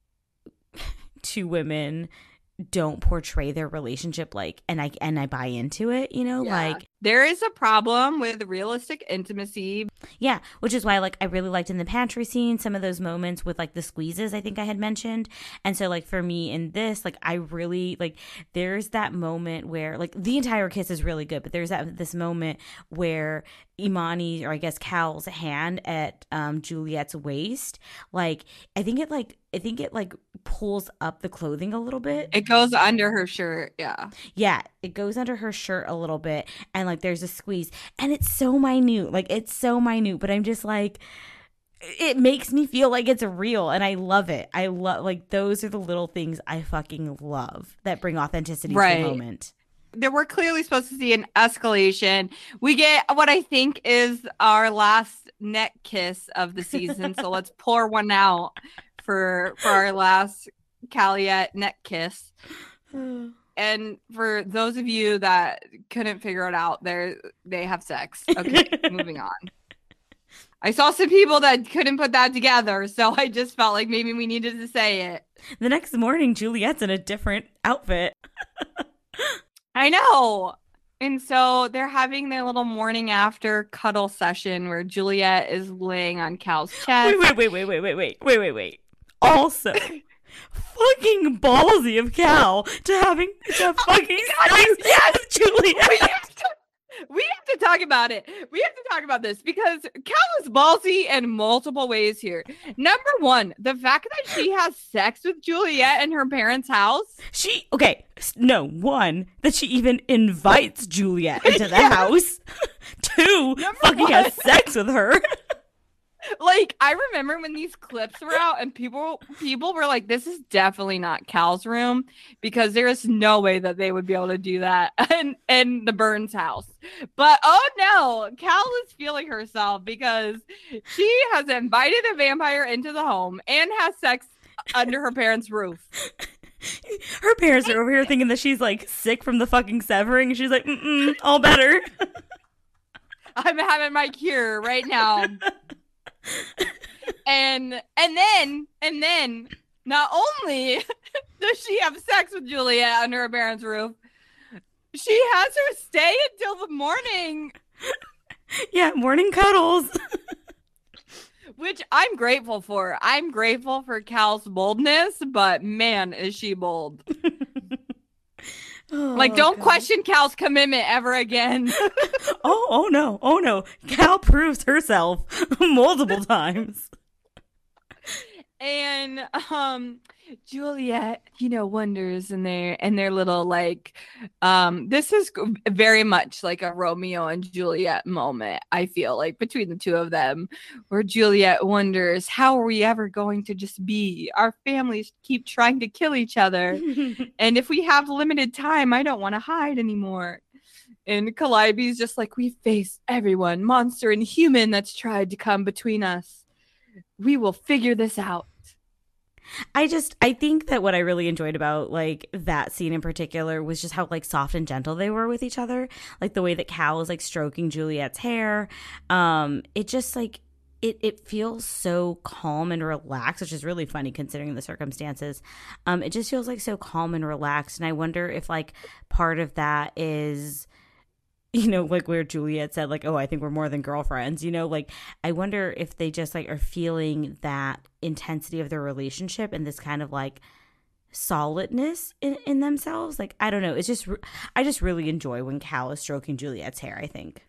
two women don't portray their relationship like, and I and I buy into it, you know, Yeah. like There is a problem with realistic intimacy. yeah, which is why like I really liked in the pantry scene some of those moments with like the squeezes I think I had mentioned. And so like for me in this, like I really like, there's that moment where like the entire kiss is really good, but there's that this moment where Imani, or I guess Cal's hand at um Juliet's waist, like I think it like I think it like pulls up the clothing a little bit. It goes under her shirt. Yeah. Yeah, it goes under her shirt a little bit, and like there's a squeeze, and it's so minute, like it's so minute, but I'm just like, it makes me feel like it's real, and I love it. I love, like, those are the little things I fucking love that bring authenticity Right. to the moment. There we're clearly supposed to see an escalation. We get what I think is our last neck kiss of the season. So let's pour one out for for our last Caliet neck kiss. And for those of you that couldn't figure it out, they they have sex. Okay, moving on. I saw some people that couldn't put that together, so I just felt like maybe we needed to say it. The next morning, Juliet's in a different outfit. I know. And so they're having their little morning after cuddle session where Juliet is laying on Cal's chest. Wait, wait, wait, wait, wait, wait, wait, wait, wait. Also, fucking ballsy of Cal to having to fucking God, sex yes! with Juliet. We have, to, we have to talk about it. We have to talk about this because Cal is ballsy in multiple ways here. Number one, the fact that she has sex with Juliet in her parents' house. She, okay, s- no, one, that she even invites Juliet into the Yes. house. Two, Number fucking one. has sex with her. Like, I remember when these clips were out and people people were like, this is definitely not Cal's room because there is no way that they would be able to do that in, in the Burns house. But oh no, Cal is feeling herself because she has invited a vampire into the home and has sex under her parents' roof. Her parents are over here thinking that she's like sick from the fucking severing. She's like, mm-mm, all better. I'm having my cure right now. and and then and then not only does she have sex with Juliet under her parents' roof, she has her stay until the morning. Yeah, morning cuddles. Which I'm grateful for. I'm grateful for Cal's boldness, but man, is she bold. Oh, like, don't God. question Cal's commitment ever again. oh, oh no, oh no. Cal proves herself multiple times. And um Juliet, you know, wonders in their and their little like um this is very much like a Romeo and Juliet moment, I feel like, between the two of them, where Juliet wonders, how are we ever going to just be? Our families keep trying to kill each other. And if we have limited time, I don't want to hide anymore. And Calliope's just like, we face everyone, monster and human, that's tried to come between us. We will figure this out. I just, I think that what I really enjoyed about like that scene in particular was just how like soft and gentle they were with each other. Like the way that Cal was like stroking Juliet's hair. Um, it just like, it, it feels so calm and relaxed, which is really funny considering the circumstances. Um, it just feels like so calm and relaxed. And I wonder if like part of that is, you know, like where Juliet said like, oh, I think we're more than girlfriends, you know, like I wonder if they just like are feeling that intensity of their relationship and this kind of like solidness in, in themselves. Like, I don't know. It's just, I just really enjoy when Cal is stroking Juliet's hair, I think.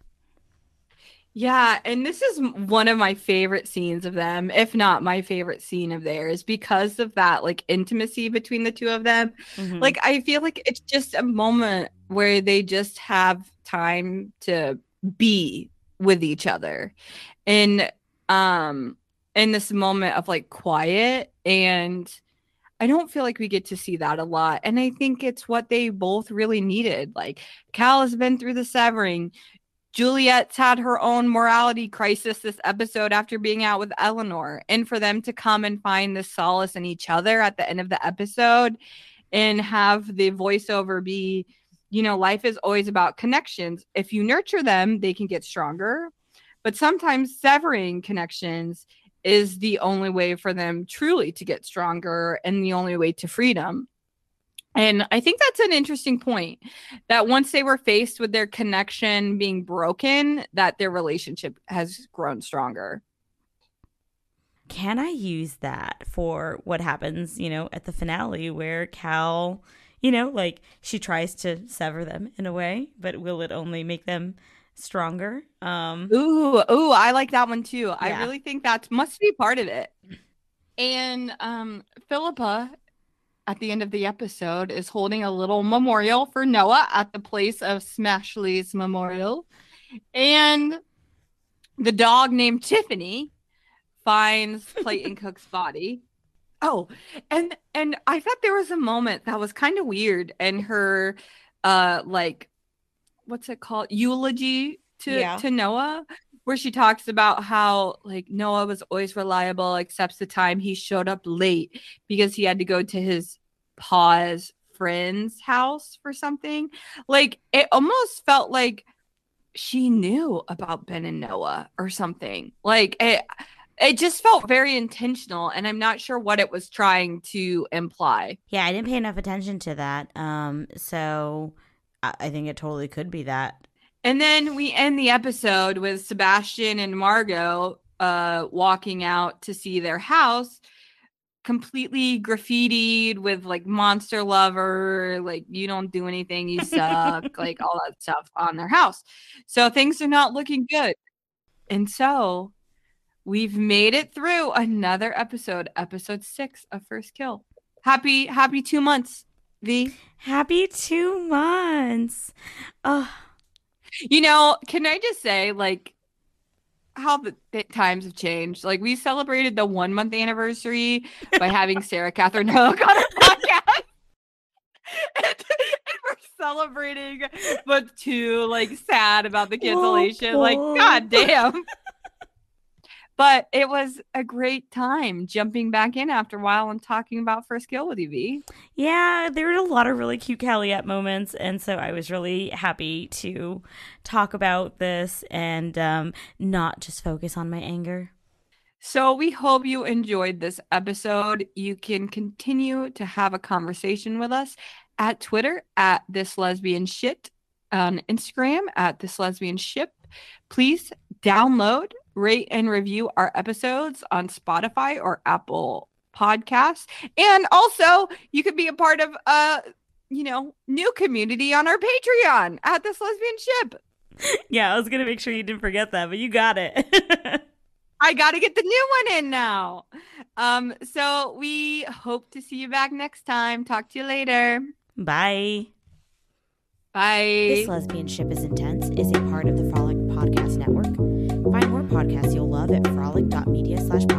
Yeah, and this is one of my favorite scenes of them, if not my favorite scene of theirs, because of that like intimacy between the two of them. Mm-hmm. Like, I feel like it's just a moment where they just have time to be with each other and um in this moment of like quiet, and I don't feel like we get to see that a lot, and I think it's what they both really needed. Like, Cal has been through the severing. Juliet's had her own morality crisis this episode after being out with Eleanor, and for them to come and find this solace in each other at the end of the episode and have the voiceover be, you know, life is always about connections. If you nurture them, they can get stronger. But sometimes severing connections is the only way for them truly to get stronger and the only way to freedom. And I think that's an interesting point, that once they were faced with their connection being broken, that their relationship has grown stronger. Can I use that for what happens, you know, at the finale where Cal, you know, like she tries to sever them in a way, but will it only make them stronger? Um, ooh, ooh, I like that one too. Yeah. I really think that must be part of it. And um, Philippa, at the end of the episode, is holding a little memorial for Noah at the place of Smashley's memorial. And the dog named Tiffany finds Clayton Cook's body. Oh, and and I thought there was a moment that was kind of weird in her uh like what's it called? Eulogy to, yeah. to Noah, where she talks about how like Noah was always reliable, except the time he showed up late because he had to go to his pa's friend's house for something. Like, it almost felt like she knew about Ben and Noah or something. Like, it it just felt very intentional, and I'm not sure what it was trying to imply. Yeah, I didn't pay enough attention to that. Um, so I, I think it totally could be that. And then we end the episode with Sebastian and Margot uh, walking out to see their house, completely graffitied with like monster lover, like you don't do anything, you suck, like all that stuff on their house. So things are not looking good. And so we've made it through another episode, episode six of First Kill. Happy, happy two months, V. Happy two months. Oh. You know, can I just say, like, how the, the times have changed. Like we celebrated the one month anniversary by having Sarah Catherine Hook on our podcast. and, and we're celebrating, but too like sad about the cancellation. Whoa, like, whoa. God damn. But it was a great time jumping back in after a while and talking about First Kill with you, V. Yeah, there were a lot of really cute Calliette moments, and so I was really happy to talk about this and um, not just focus on my anger. So we hope you enjoyed this episode. You can continue to have a conversation with us at Twitter at This Lesbian Shit, on Instagram at This Lesbian Ship. Please download, rate, and review our episodes on Spotify or Apple Podcasts. And also, you could be a part of a, you know, new community on our Patreon at This Lesbian Ship. Yeah, I was going to make sure you didn't forget that, but you got it. I got to get the new one in now. Um, so we hope to see you back next time. Talk to you later. Bye. Bye. This Lesbian Ship is Intense is a part of the Frolic Podcast Network. Find more podcasts you'll love at frolic dot media slash podcast.